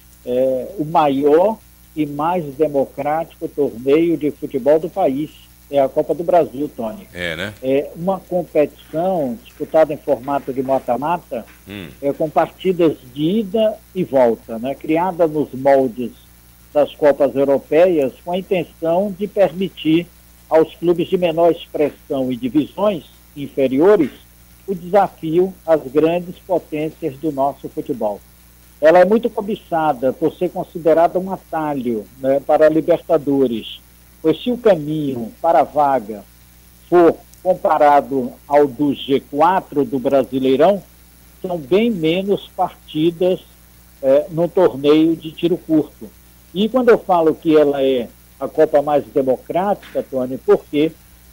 é, o maior e mais democrático torneio de futebol do país. É a Copa do Brasil, Tony. É, né? É uma competição disputada em formato de mata-mata, hum. é, com partidas de ida e volta, né? Criada nos moldes das Copas Europeias, com a intenção de permitir aos clubes de menor expressão e divisões inferiores o desafio às grandes potências do nosso futebol. Ela é muito cobiçada por ser considerada um atalho, né, para a Libertadores, pois se o caminho para a vaga for comparado ao do G quatro do Brasileirão, são bem menos partidas é, no torneio de tiro curto. E quando eu falo que ela é a Copa mais democrática, Tony, porque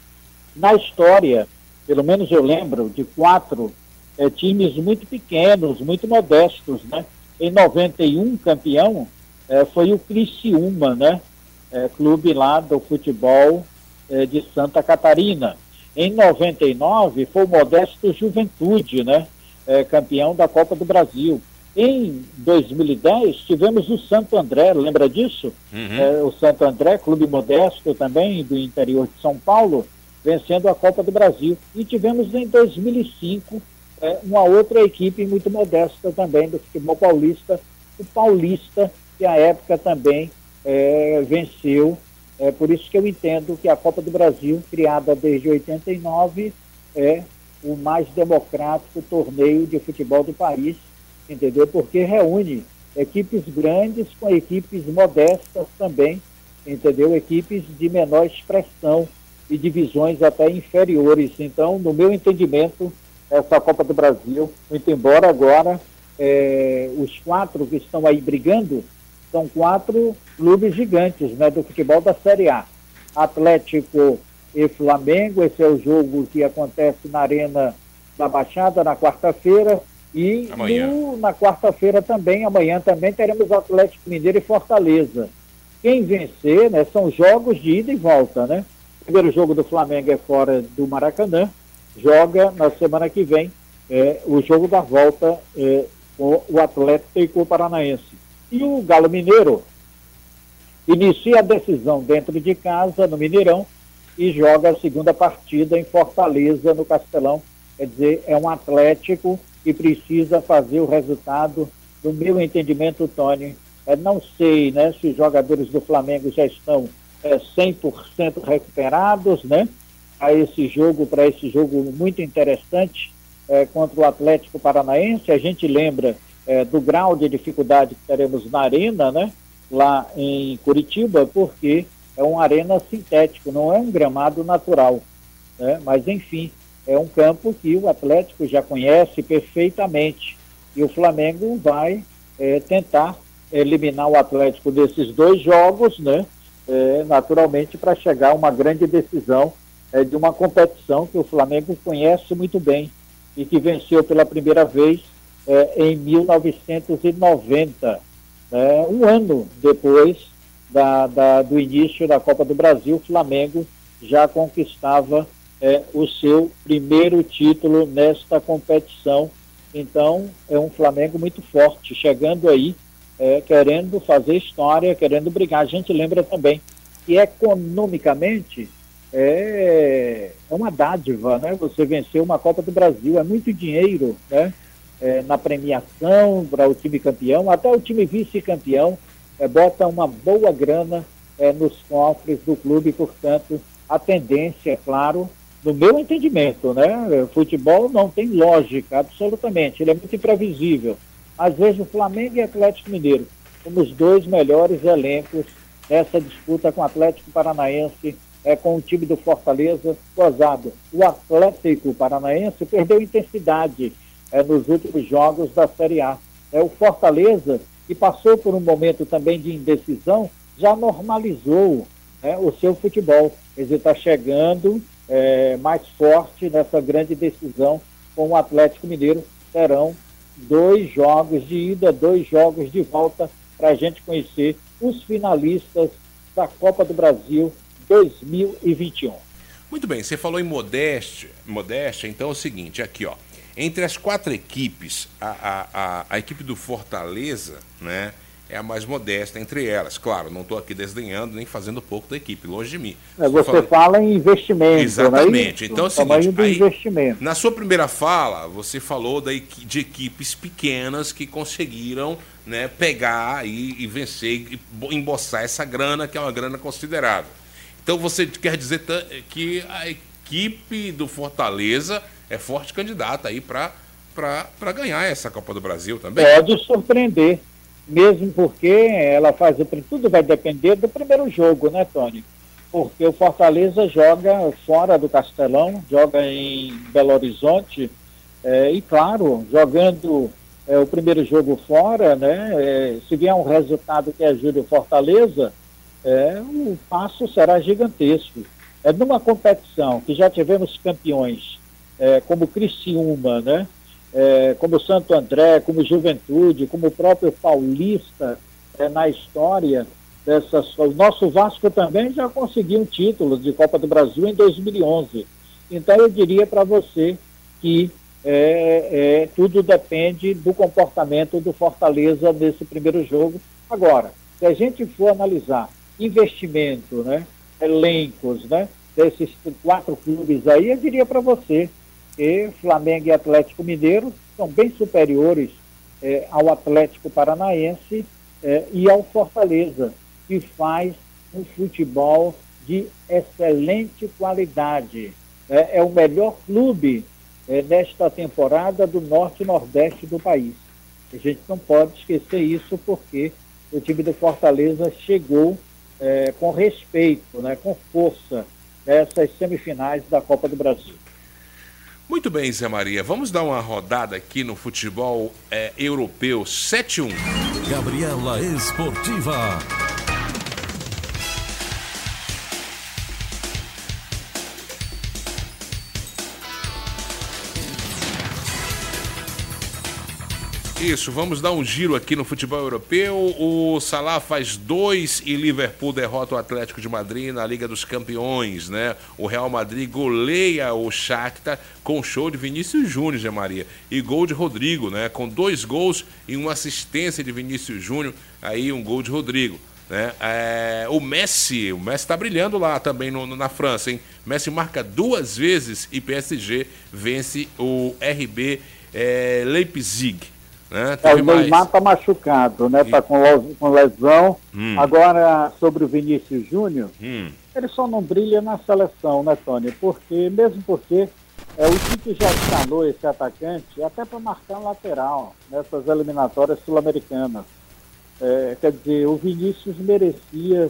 na história, pelo menos eu lembro, de quatro é, times muito pequenos, muito modestos, né? Em noventa e um, campeão, eh, foi o Criciúma, né? Eh, clube lá do futebol eh, de Santa Catarina. Em noventa e nove, foi o modesto Juventude, né? Eh, campeão da Copa do Brasil. Em dois mil e dez, tivemos o Santo André, lembra disso? Uhum. Eh, o Santo André, clube modesto também, do interior de São Paulo, vencendo a Copa do Brasil. E tivemos em dois mil e cinco... É, uma outra equipe muito modesta também do futebol paulista, o Paulista, que à época também é, venceu. É por isso que eu entendo que a Copa do Brasil, criada desde oitenta e nove, é o mais democrático torneio de futebol do país, entendeu? Porque reúne equipes grandes com equipes modestas também, entendeu? Equipes de menor expressão e divisões até inferiores. Então, no meu entendimento, essa Copa do Brasil, muito embora agora é, os quatro que estão aí brigando são quatro clubes gigantes, né, do futebol da Série A. Atlético e Flamengo, esse é o jogo que acontece na Arena da Baixada na quarta-feira, E Amanhã. no, na quarta-feira também, amanhã também, teremos Atlético Mineiro e Fortaleza. Quem vencer, né, são jogos de ida e volta, né? O primeiro jogo do Flamengo é fora do Maracanã, joga na semana que vem é, o jogo da volta é, com o Atlético e com o Paranaense. E o Galo Mineiro inicia a decisão dentro de casa, no Mineirão, e joga a segunda partida em Fortaleza, no Castelão. Quer dizer, é um Atlético que precisa fazer o resultado, no meu entendimento, Tony. É, não sei, né, se os jogadores do Flamengo já estão é, cem por cento recuperados, né, a esse jogo, para esse jogo muito interessante é, contra o Atlético Paranaense. A gente lembra é, do grau de dificuldade que teremos na arena, né, lá em Curitiba, porque é uma arena sintética, não é um gramado natural, né, mas enfim, é um campo que o Atlético já conhece perfeitamente e o Flamengo vai é, tentar eliminar o Atlético desses dois jogos, né, é, naturalmente para chegar a uma grande decisão é, de uma competição que o Flamengo conhece muito bem e que venceu pela primeira vez é, em mil novecentos e noventa, é, um ano depois da, da, do início da Copa do Brasil. O Flamengo já conquistava é, o seu primeiro título nesta competição. Então é um Flamengo muito forte, chegando aí É, querendo fazer história, querendo brigar. A gente lembra também que economicamente é, é uma dádiva, né? Você venceu uma Copa do Brasil, é muito dinheiro, né? É, na premiação para o time campeão, até o time vice-campeão é, bota uma boa grana é, nos cofres do clube. Portanto, a tendência, é claro, no meu entendimento, né? O futebol não tem lógica, absolutamente, ele é muito imprevisível. Às vezes o Flamengo e Atlético Mineiro como os dois melhores elencos nessa disputa com o Atlético Paranaense, é, com o time do Fortaleza, gozado. O Atlético Paranaense perdeu intensidade é, nos últimos jogos da Série A. É, o Fortaleza, que passou por um momento também de indecisão, já normalizou é, o seu futebol. Ele está chegando é, mais forte nessa grande decisão com o Atlético Mineiro. Terão dois jogos de ida, dois jogos de volta, para a gente conhecer os finalistas da Copa do Brasil dois mil e vinte e um. Muito bem, você falou em modéstia, modéstia, então é o seguinte, aqui ó, entre as quatro equipes, a, a, a, a equipe do Fortaleza, né, é a mais modesta entre elas. Claro, não estou aqui desdenhando nem fazendo pouco da equipe, longe de mim. É, você falando... fala em investimento. Exatamente. Né? Então é o seguinte, do aí, investimento. Na sua primeira fala, você falou da, de equipes pequenas que conseguiram, né, pegar e, e vencer, e emboçar essa grana, que é uma grana considerável. Então você quer dizer que a equipe do Fortaleza é forte candidata aí para ganhar essa Copa do Brasil também? Pode surpreender. Mesmo porque ela faz o tudo vai depender do primeiro jogo, né, Tony? Porque o Fortaleza joga fora do Castelão, joga em Belo Horizonte, é, e claro, jogando é, o primeiro jogo fora, né, é, se vier um resultado que ajude o Fortaleza, é, o passo será gigantesco. É numa competição que já tivemos campeões, é, como Criciúma, né? É, como Santo André, como Juventude, como o próprio Paulista, é, na história dessas... O nosso Vasco também já conseguiu um título de Copa do Brasil em dois mil e onze. Então eu diria para você que é, é, tudo depende do comportamento do Fortaleza nesse primeiro jogo. Agora, se a gente for analisar investimento, né, elencos, né, desses quatro clubes aí, eu diria para você que Flamengo e Atlético Mineiro são bem superiores eh, ao Atlético Paranaense eh, e ao Fortaleza, que faz um futebol de excelente qualidade. É, é o melhor clube eh, nesta temporada do Norte e Nordeste do país. A gente não pode esquecer isso, porque o time do Fortaleza chegou eh, com respeito, né, com força, nessas semifinais da Copa do Brasil. Muito bem, Zé Maria. Vamos dar uma rodada aqui no futebol é, europeu sete um. Gabriela Esportiva. Isso, vamos dar um giro aqui no futebol europeu. O Salah faz dois e Liverpool derrota o Atlético de Madrid na Liga dos Campeões, né? O Real Madrid goleia o Shakhtar com show de Vinícius Júnior, Zé Maria, e gol de Rodrigo, né? Com dois gols e uma assistência de Vinícius Júnior, aí um gol de Rodrigo, né? É, o Messi, o Messi tá brilhando lá também no, no, na França, hein? Messi marca duas vezes e P S G vence o R B é, Leipzig. Né? É, o Neymar está machucado, né? Está com, com lesão. Hum. Agora, sobre o Vinícius Júnior, hum. ele só não brilha na seleção, né, Tony? Porque, mesmo porque é, o Tite já escalou esse atacante até para marcar lateral nessas eliminatórias sul-americanas. É, quer dizer, o Vinícius merecia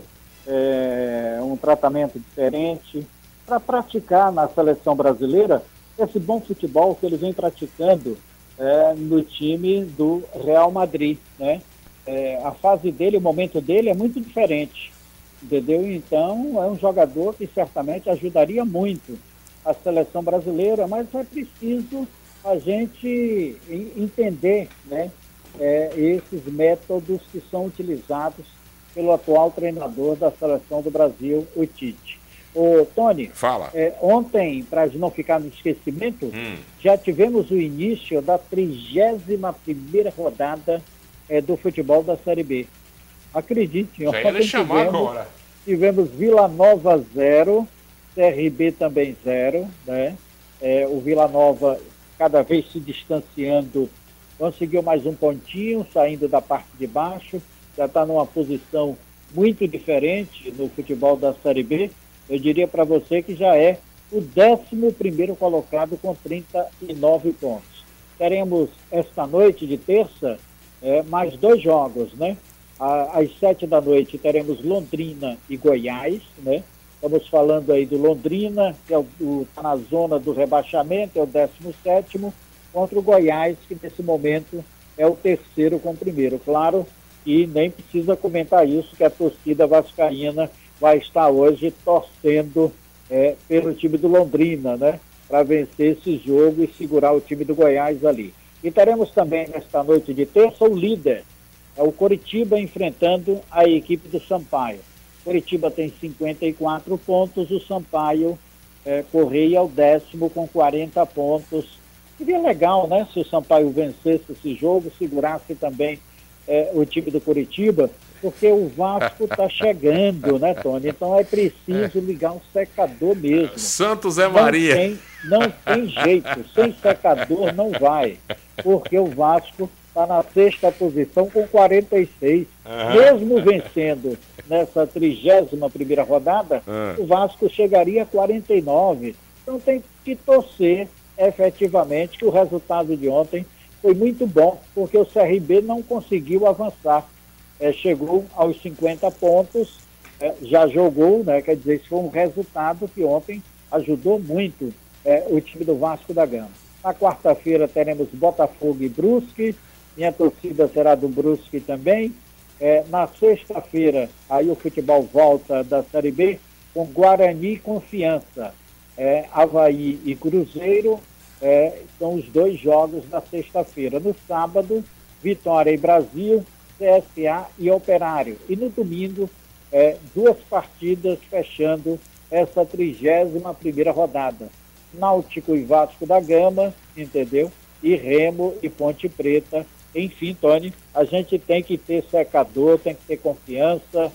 é, um tratamento diferente para praticar na seleção brasileira esse bom futebol que ele vem praticando É, no time do Real Madrid, né? É, a fase dele, o momento dele é muito diferente, entendeu? Então, é um jogador que certamente ajudaria muito a seleção brasileira, mas é preciso a gente entender, né, é, esses métodos que são utilizados pelo atual treinador da seleção do Brasil, o Tite. Ô, Tony, Fala. É, ontem, para não ficar no esquecimento, hum. já tivemos o início da trigésima primeira rodada é, do futebol da Série B. Acredite, ontem tivemos, agora. tivemos Vila Nova zero, C R B também zero, né? É, o Vila Nova cada vez se distanciando, conseguiu mais um pontinho, saindo da parte de baixo, já está numa posição muito diferente no futebol da Série B. Eu diria para você que já é o décimo primeiro colocado com trinta e nove pontos. Teremos esta noite de terça é, mais dois jogos, né? À, às sete da noite teremos Londrina e Goiás, né? Estamos falando aí do Londrina, que é o, o, tá na zona do rebaixamento, é o décimo sétimo, contra o Goiás, que nesse momento é o terceiro com o primeiro. Claro, e nem precisa comentar isso, que a torcida vascaína vai estar hoje torcendo é, pelo time do Londrina, né? Para vencer esse jogo e segurar o time do Goiás ali. E teremos também nesta noite de terça o líder, é o Coritiba enfrentando a equipe do Sampaio. Coritiba tem cinquenta e quatro pontos, o Sampaio é, Correia é o décimo com quarenta pontos. Seria legal, né? Se o Sampaio vencesse esse jogo, segurasse também é, o time do Coritiba, porque o Vasco está chegando, né, Tony? Então é preciso ligar um secador mesmo. Santos é Maria. Não tem, não tem jeito, sem secador não vai, porque o Vasco está na sexta posição com quarenta e seis. Uhum. Mesmo vencendo nessa trigésima primeira rodada, uhum. o Vasco chegaria a quarenta e nove. Então tem que torcer efetivamente que o resultado de ontem foi muito bom, porque o C R B não conseguiu avançar. É, chegou aos cinquenta pontos, é, já jogou, né? Quer dizer, isso foi um resultado que ontem ajudou muito é, o time do Vasco da Gama. Na quarta-feira teremos Botafogo e Brusque, minha torcida será do Brusque também. É, na sexta-feira, aí o futebol volta da Série B com Guarani e Confiança. É, Avaí e Cruzeiro é, são os dois jogos da sexta-feira. No sábado, Vitória e Brasil, C S A e Operário. E no domingo, é, duas partidas fechando essa trigésima primeira rodada. Náutico e Vasco da Gama, entendeu? E Remo e Ponte Preta. Enfim, Tony, a gente tem que ter secador, tem que ter confiança,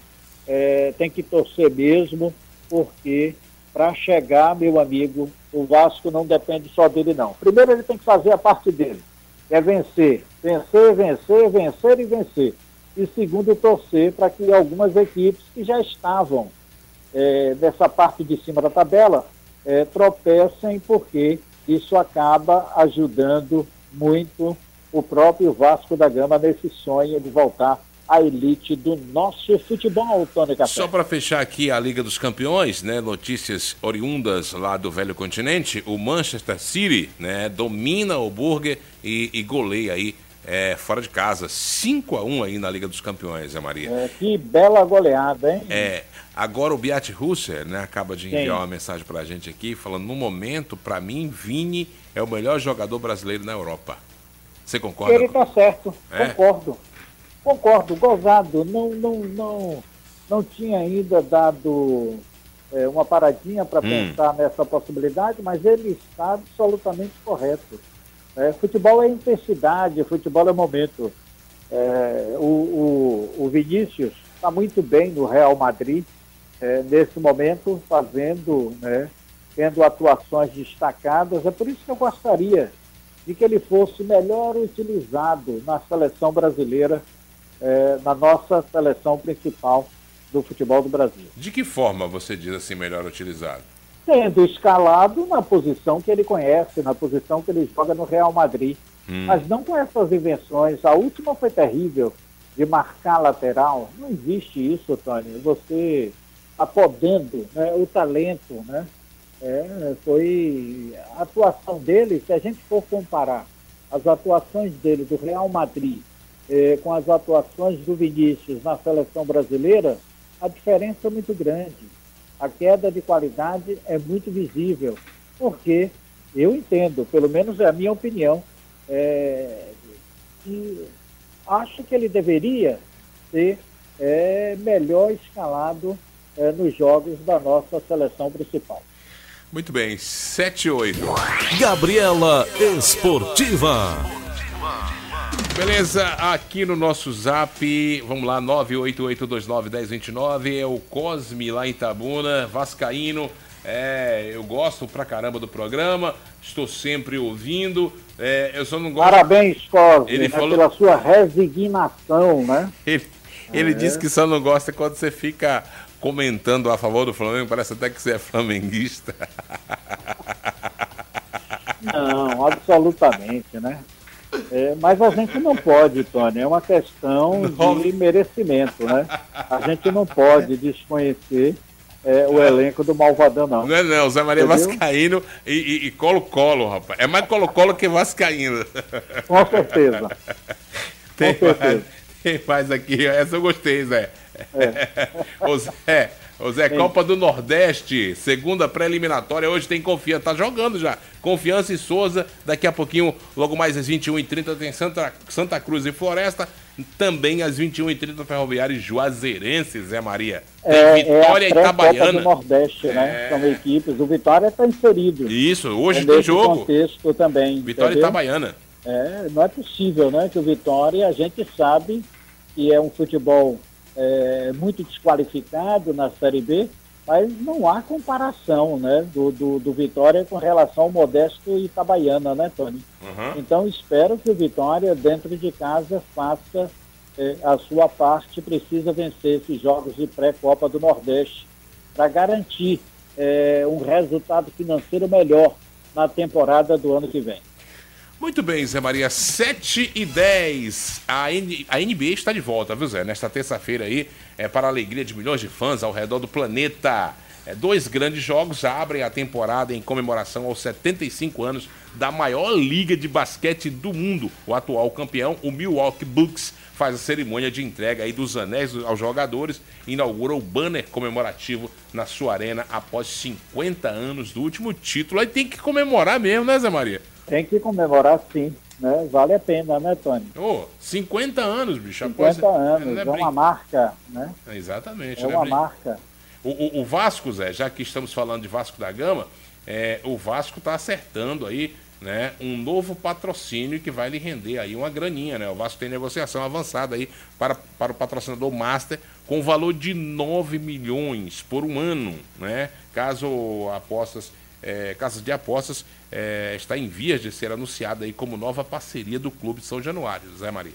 é, tem que torcer mesmo, porque para chegar, meu amigo, o Vasco não depende só dele, não. Primeiro ele tem que fazer a parte dele. É vencer, vencer, vencer, vencer e vencer. E segundo, torcer para que algumas equipes que já estavam é, nessa parte de cima da tabela é, tropecem, porque isso acaba ajudando muito o próprio Vasco da Gama nesse sonho de voltar à elite do nosso futebol, Tony Café. Só para fechar aqui a Liga dos Campeões, né, notícias oriundas lá do Velho Continente, o Manchester City, né, domina o Burger e, e goleia aí é, fora de casa, cinco a um aí na Liga dos Campeões, é Maria? É, que bela goleada, hein? É, agora o Beat Husser, né, acaba de enviar Sim. uma mensagem pra gente aqui, falando, no momento, para mim, Vini é o melhor jogador brasileiro na Europa. Você concorda? Ele está certo, é? concordo. Concordo, gozado. Não, não, não, não tinha ainda dado é, uma paradinha para hum. pensar nessa possibilidade, mas ele está absolutamente correto. É, futebol é intensidade, futebol é momento. É, o, o, o Vinícius está muito bem no Real Madrid, é, nesse momento, fazendo, né, tendo atuações destacadas. É por isso que eu gostaria de que ele fosse melhor utilizado na seleção brasileira, é, na nossa seleção principal do futebol do Brasil. De que forma você diz assim, melhor utilizado? Sendo escalado na posição que ele conhece, na posição que ele joga no Real Madrid. Hum. Mas não com essas invenções. A última foi terrível, de marcar lateral. Não existe isso, Tony. Você está podendo, né, o talento, né? É, foi a atuação dele, se a gente for comparar as atuações dele do Real Madrid eh, com as atuações do Vinícius na seleção brasileira, a diferença é muito grande. A queda de qualidade é muito visível, porque eu entendo, pelo menos é a minha opinião, é, que acho que ele deveria ser é, melhor escalado é, nos jogos da nossa seleção principal. Muito bem, sete e oito. Gabriela Esportiva. Beleza, aqui no nosso zap, vamos lá, nove oito oito dois nove um zero dois nove, é o Cosme lá em Itabuna, vascaíno. É, eu gosto pra caramba do programa, estou sempre ouvindo. É, eu só não gosto. Parabéns, Cosme, ele né, falou... pela sua resignação, né? Ele, ele é. disse que só não gosta quando você fica comentando a favor do Flamengo, parece até que você é flamenguista. Não, absolutamente, né? É, mas a gente não pode, Tony, é uma questão não. de merecimento, né? A gente não pode desconhecer é, o elenco do Malvadão, não. Não é não, Zé Maria Entendeu? Vascaíno e, e, e Colo-Colo, rapaz. É mais Colo-Colo que Vascaíno. Com certeza. Tem, Com certeza. Mais, tem mais aqui, essa eu gostei, Zé. É. Ô Zé, ô Zé, Copa do Nordeste, segunda pré-eliminatória, hoje tem Confiança, tá jogando já, Confiança e Souza, daqui a pouquinho, logo mais às vinte e uma e trinta tem Santa, Santa Cruz e Floresta, também às vinte e uma e trinta Ferroviário e Juazeirense, Zé Maria. Tem é, Vitória é e Itabaiana. Copa do Nordeste, é. né, são equipes, o Vitória está inserido. Isso, hoje tem jogo. Contexto também. Vitória entendeu? e Itabaiana. É, não é possível, né, que o Vitória, a gente sabe que é um futebol é, muito desqualificado na Série B, mas não há comparação, né, do, do, do Vitória com relação ao Modesto e Itabaiana, né, Tony? Uhum. Então espero que o Vitória, dentro de casa, faça é, a sua parte, precisa vencer esses jogos de pré-Copa do Nordeste para garantir é, um resultado financeiro melhor na temporada do ano que vem. Muito bem, Zé Maria, sete e dez. A, N... a N B A está de volta, viu, Zé? Nesta terça-feira aí, é para a alegria de milhões de fãs ao redor do planeta. É, dois grandes jogos abrem a temporada em comemoração aos setenta e cinco anos da maior liga de basquete do mundo. O atual campeão, o Milwaukee Bucks, faz a cerimônia de entrega aí dos anéis aos jogadores e inaugura o banner comemorativo na sua arena após cinquenta anos do último título. Aí tem que comemorar mesmo, né, Zé Maria? Tem que comemorar, sim, né? Vale a pena, né, Tony? Ô, oh, cinquenta anos, bicho. cinquenta anos, é, é uma marca, né? Exatamente. É uma brin... marca. O, o, o Vasco, Zé, já que estamos falando de Vasco da Gama, é, o Vasco está acertando aí, né, um novo patrocínio que vai lhe render aí uma graninha, né? O Vasco tem negociação avançada aí para, para o patrocinador Master com valor de nove milhões por um ano, né? Caso apostas... É, casas de apostas é, está em vias de ser anunciada aí como nova parceria do Clube de São Januário, Zé Maria.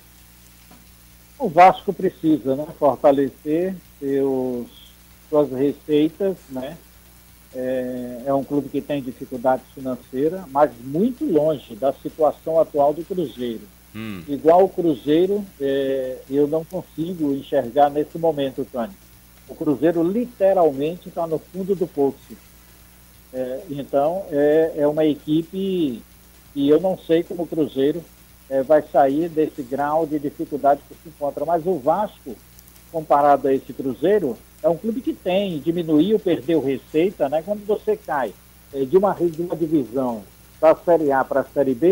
O Vasco precisa, né, fortalecer seus, suas receitas, né? É, é um clube que tem dificuldade financeira, mas muito longe da situação atual do Cruzeiro. Hum. Igual o Cruzeiro, é, eu não consigo enxergar nesse momento, Tony. O Cruzeiro literalmente está no fundo do poço. É, então, é, é uma equipe e eu não sei como o Cruzeiro é, vai sair desse grau de dificuldade que se encontra. Mas o Vasco, comparado a esse Cruzeiro, é um clube que tem, diminuiu, perdeu receita, né? Quando você cai é, de, uma, de uma divisão da Série A para a Série B,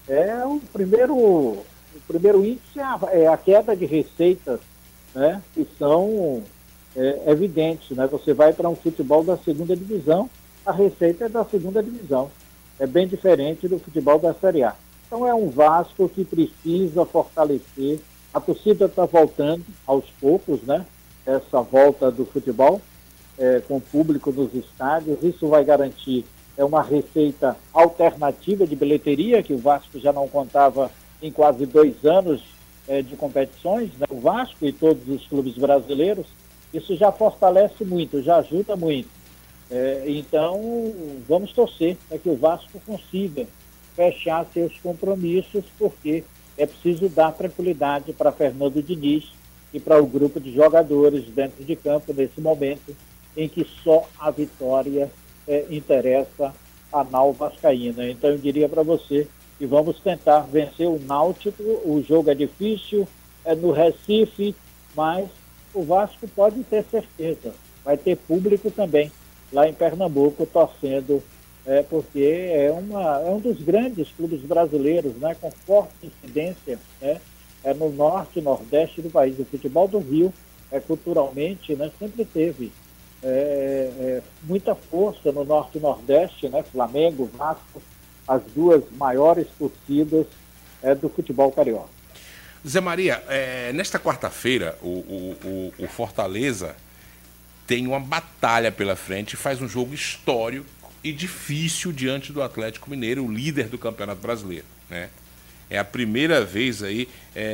É o primeiro, o primeiro índice é a, é a queda de receitas, né, que são é, evidentes, né? Você vai para um futebol da segunda divisão, a receita é da segunda divisão. É bem diferente do futebol da Série A. Então é um Vasco que precisa fortalecer. A torcida está voltando aos poucos, né? Essa volta do futebol é, com o público nos estádios. Isso vai garantir é uma receita alternativa de bilheteria, que o Vasco já não contava em quase dois anos é, de competições, né? O Vasco e todos os clubes brasileiros. Isso já fortalece muito, já ajuda muito. É, então, vamos torcer para que o Vasco consiga fechar seus compromissos, porque é preciso dar tranquilidade para Fernando Diniz e para o grupo de jogadores dentro de campo nesse momento em que só a vitória é, interessa a nau vascaína. Então eu diria para você que vamos tentar vencer o Náutico. O jogo é difícil, é no Recife, mas o Vasco pode ter certeza, vai ter público também lá em Pernambuco torcendo, é, porque é, uma, é um dos grandes clubes brasileiros, né, com forte incidência, né, é no norte e nordeste do país. O futebol do Rio, é, culturalmente, né, sempre teve é, é, muita força no norte e nordeste, né, Flamengo, Vasco, as duas maiores torcidas é, do futebol carioca. Zé Maria, é, nesta quarta-feira, o, o, o, o Fortaleza tem uma batalha pela frente, faz um jogo histórico e difícil diante do Atlético Mineiro, o líder do Campeonato Brasileiro, né? É a primeira vez aí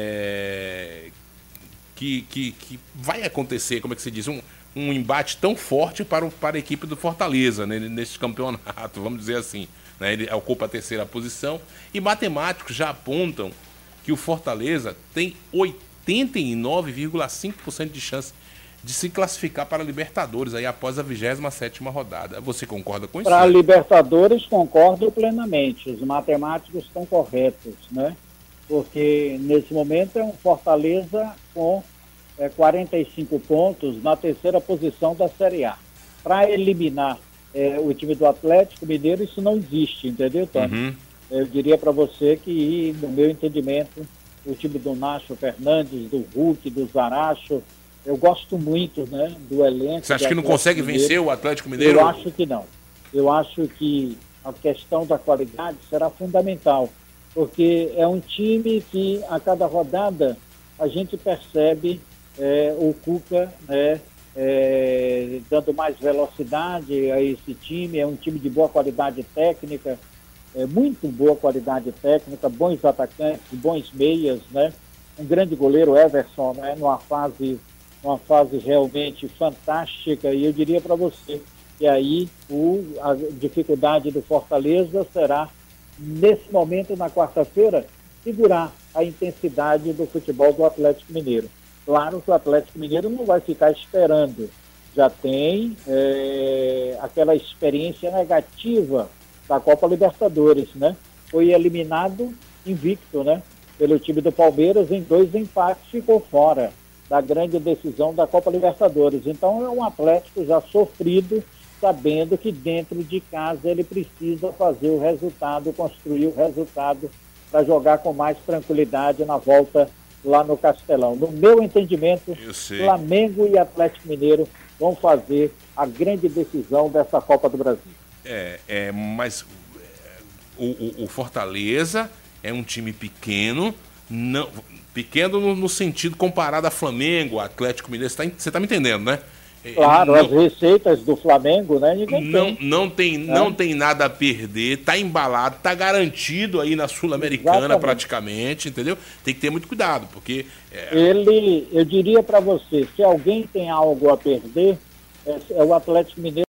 é, que, que, que vai acontecer, como é que se diz, um, um embate tão forte para, o, para a equipe do Fortaleza, né, nesse campeonato, vamos dizer assim, né? Ele ocupa a terceira posição e matemáticos já apontam que o Fortaleza tem oitenta e nove vírgula cinco por cento de chance de se classificar para a Libertadores aí após a vigésima sétima rodada. Você concorda com isso? Para a Libertadores, concordo plenamente. Os matemáticos estão corretos, né? Porque nesse momento é um Fortaleza com é, quarenta e cinco pontos na terceira posição da Série A. Para eliminar é, o time do Atlético Mineiro, isso não existe, entendeu, Tony? Uhum. Eu diria para você que, no meu entendimento, o time do Nacho Fernandes, do Hulk, do Zaracho, eu gosto muito, né, do elenco. Você acha que não consegue Mineiro. vencer o Atlético Mineiro? Eu acho que não. Eu acho que a questão da qualidade será fundamental, porque é um time que, a cada rodada, a gente percebe é, o Cuca, né, é, dando mais velocidade a esse time. É um time de boa qualidade técnica, é, muito boa qualidade técnica, bons atacantes, bons meias, né? Um grande goleiro, Everson, né, numa fase... uma fase realmente fantástica, e eu diria para você que aí o, a dificuldade do Fortaleza será, nesse momento, na quarta-feira, segurar a intensidade do futebol do Atlético Mineiro. Claro que o Atlético Mineiro não vai ficar esperando, já tem é, aquela experiência negativa da Copa Libertadores, né? Foi eliminado invicto, né, pelo time do Palmeiras, em dois empates, ficou fora da grande decisão da Copa Libertadores. Então é um Atlético já sofrido, sabendo que dentro de casa ele precisa fazer o resultado, construir o resultado para jogar com mais tranquilidade na volta lá no Castelão. No meu entendimento, Flamengo e Atlético Mineiro vão fazer a grande decisão dessa Copa do Brasil. É, é mas o, o, o Fortaleza é um time pequeno, não... Pequeno no, no sentido comparado a Flamengo, Atlético Mineiro. Você está tá me entendendo, né? Claro, não, as receitas do Flamengo, né? Ninguém não, tem. Não tem, é. não tem nada a perder, tá embalado, tá garantido aí na Sul-Americana praticamente, entendeu? Tem que ter muito cuidado, porque... É... Ele, eu diria para você, se alguém tem algo a perder, é, é o Atlético Mineiro.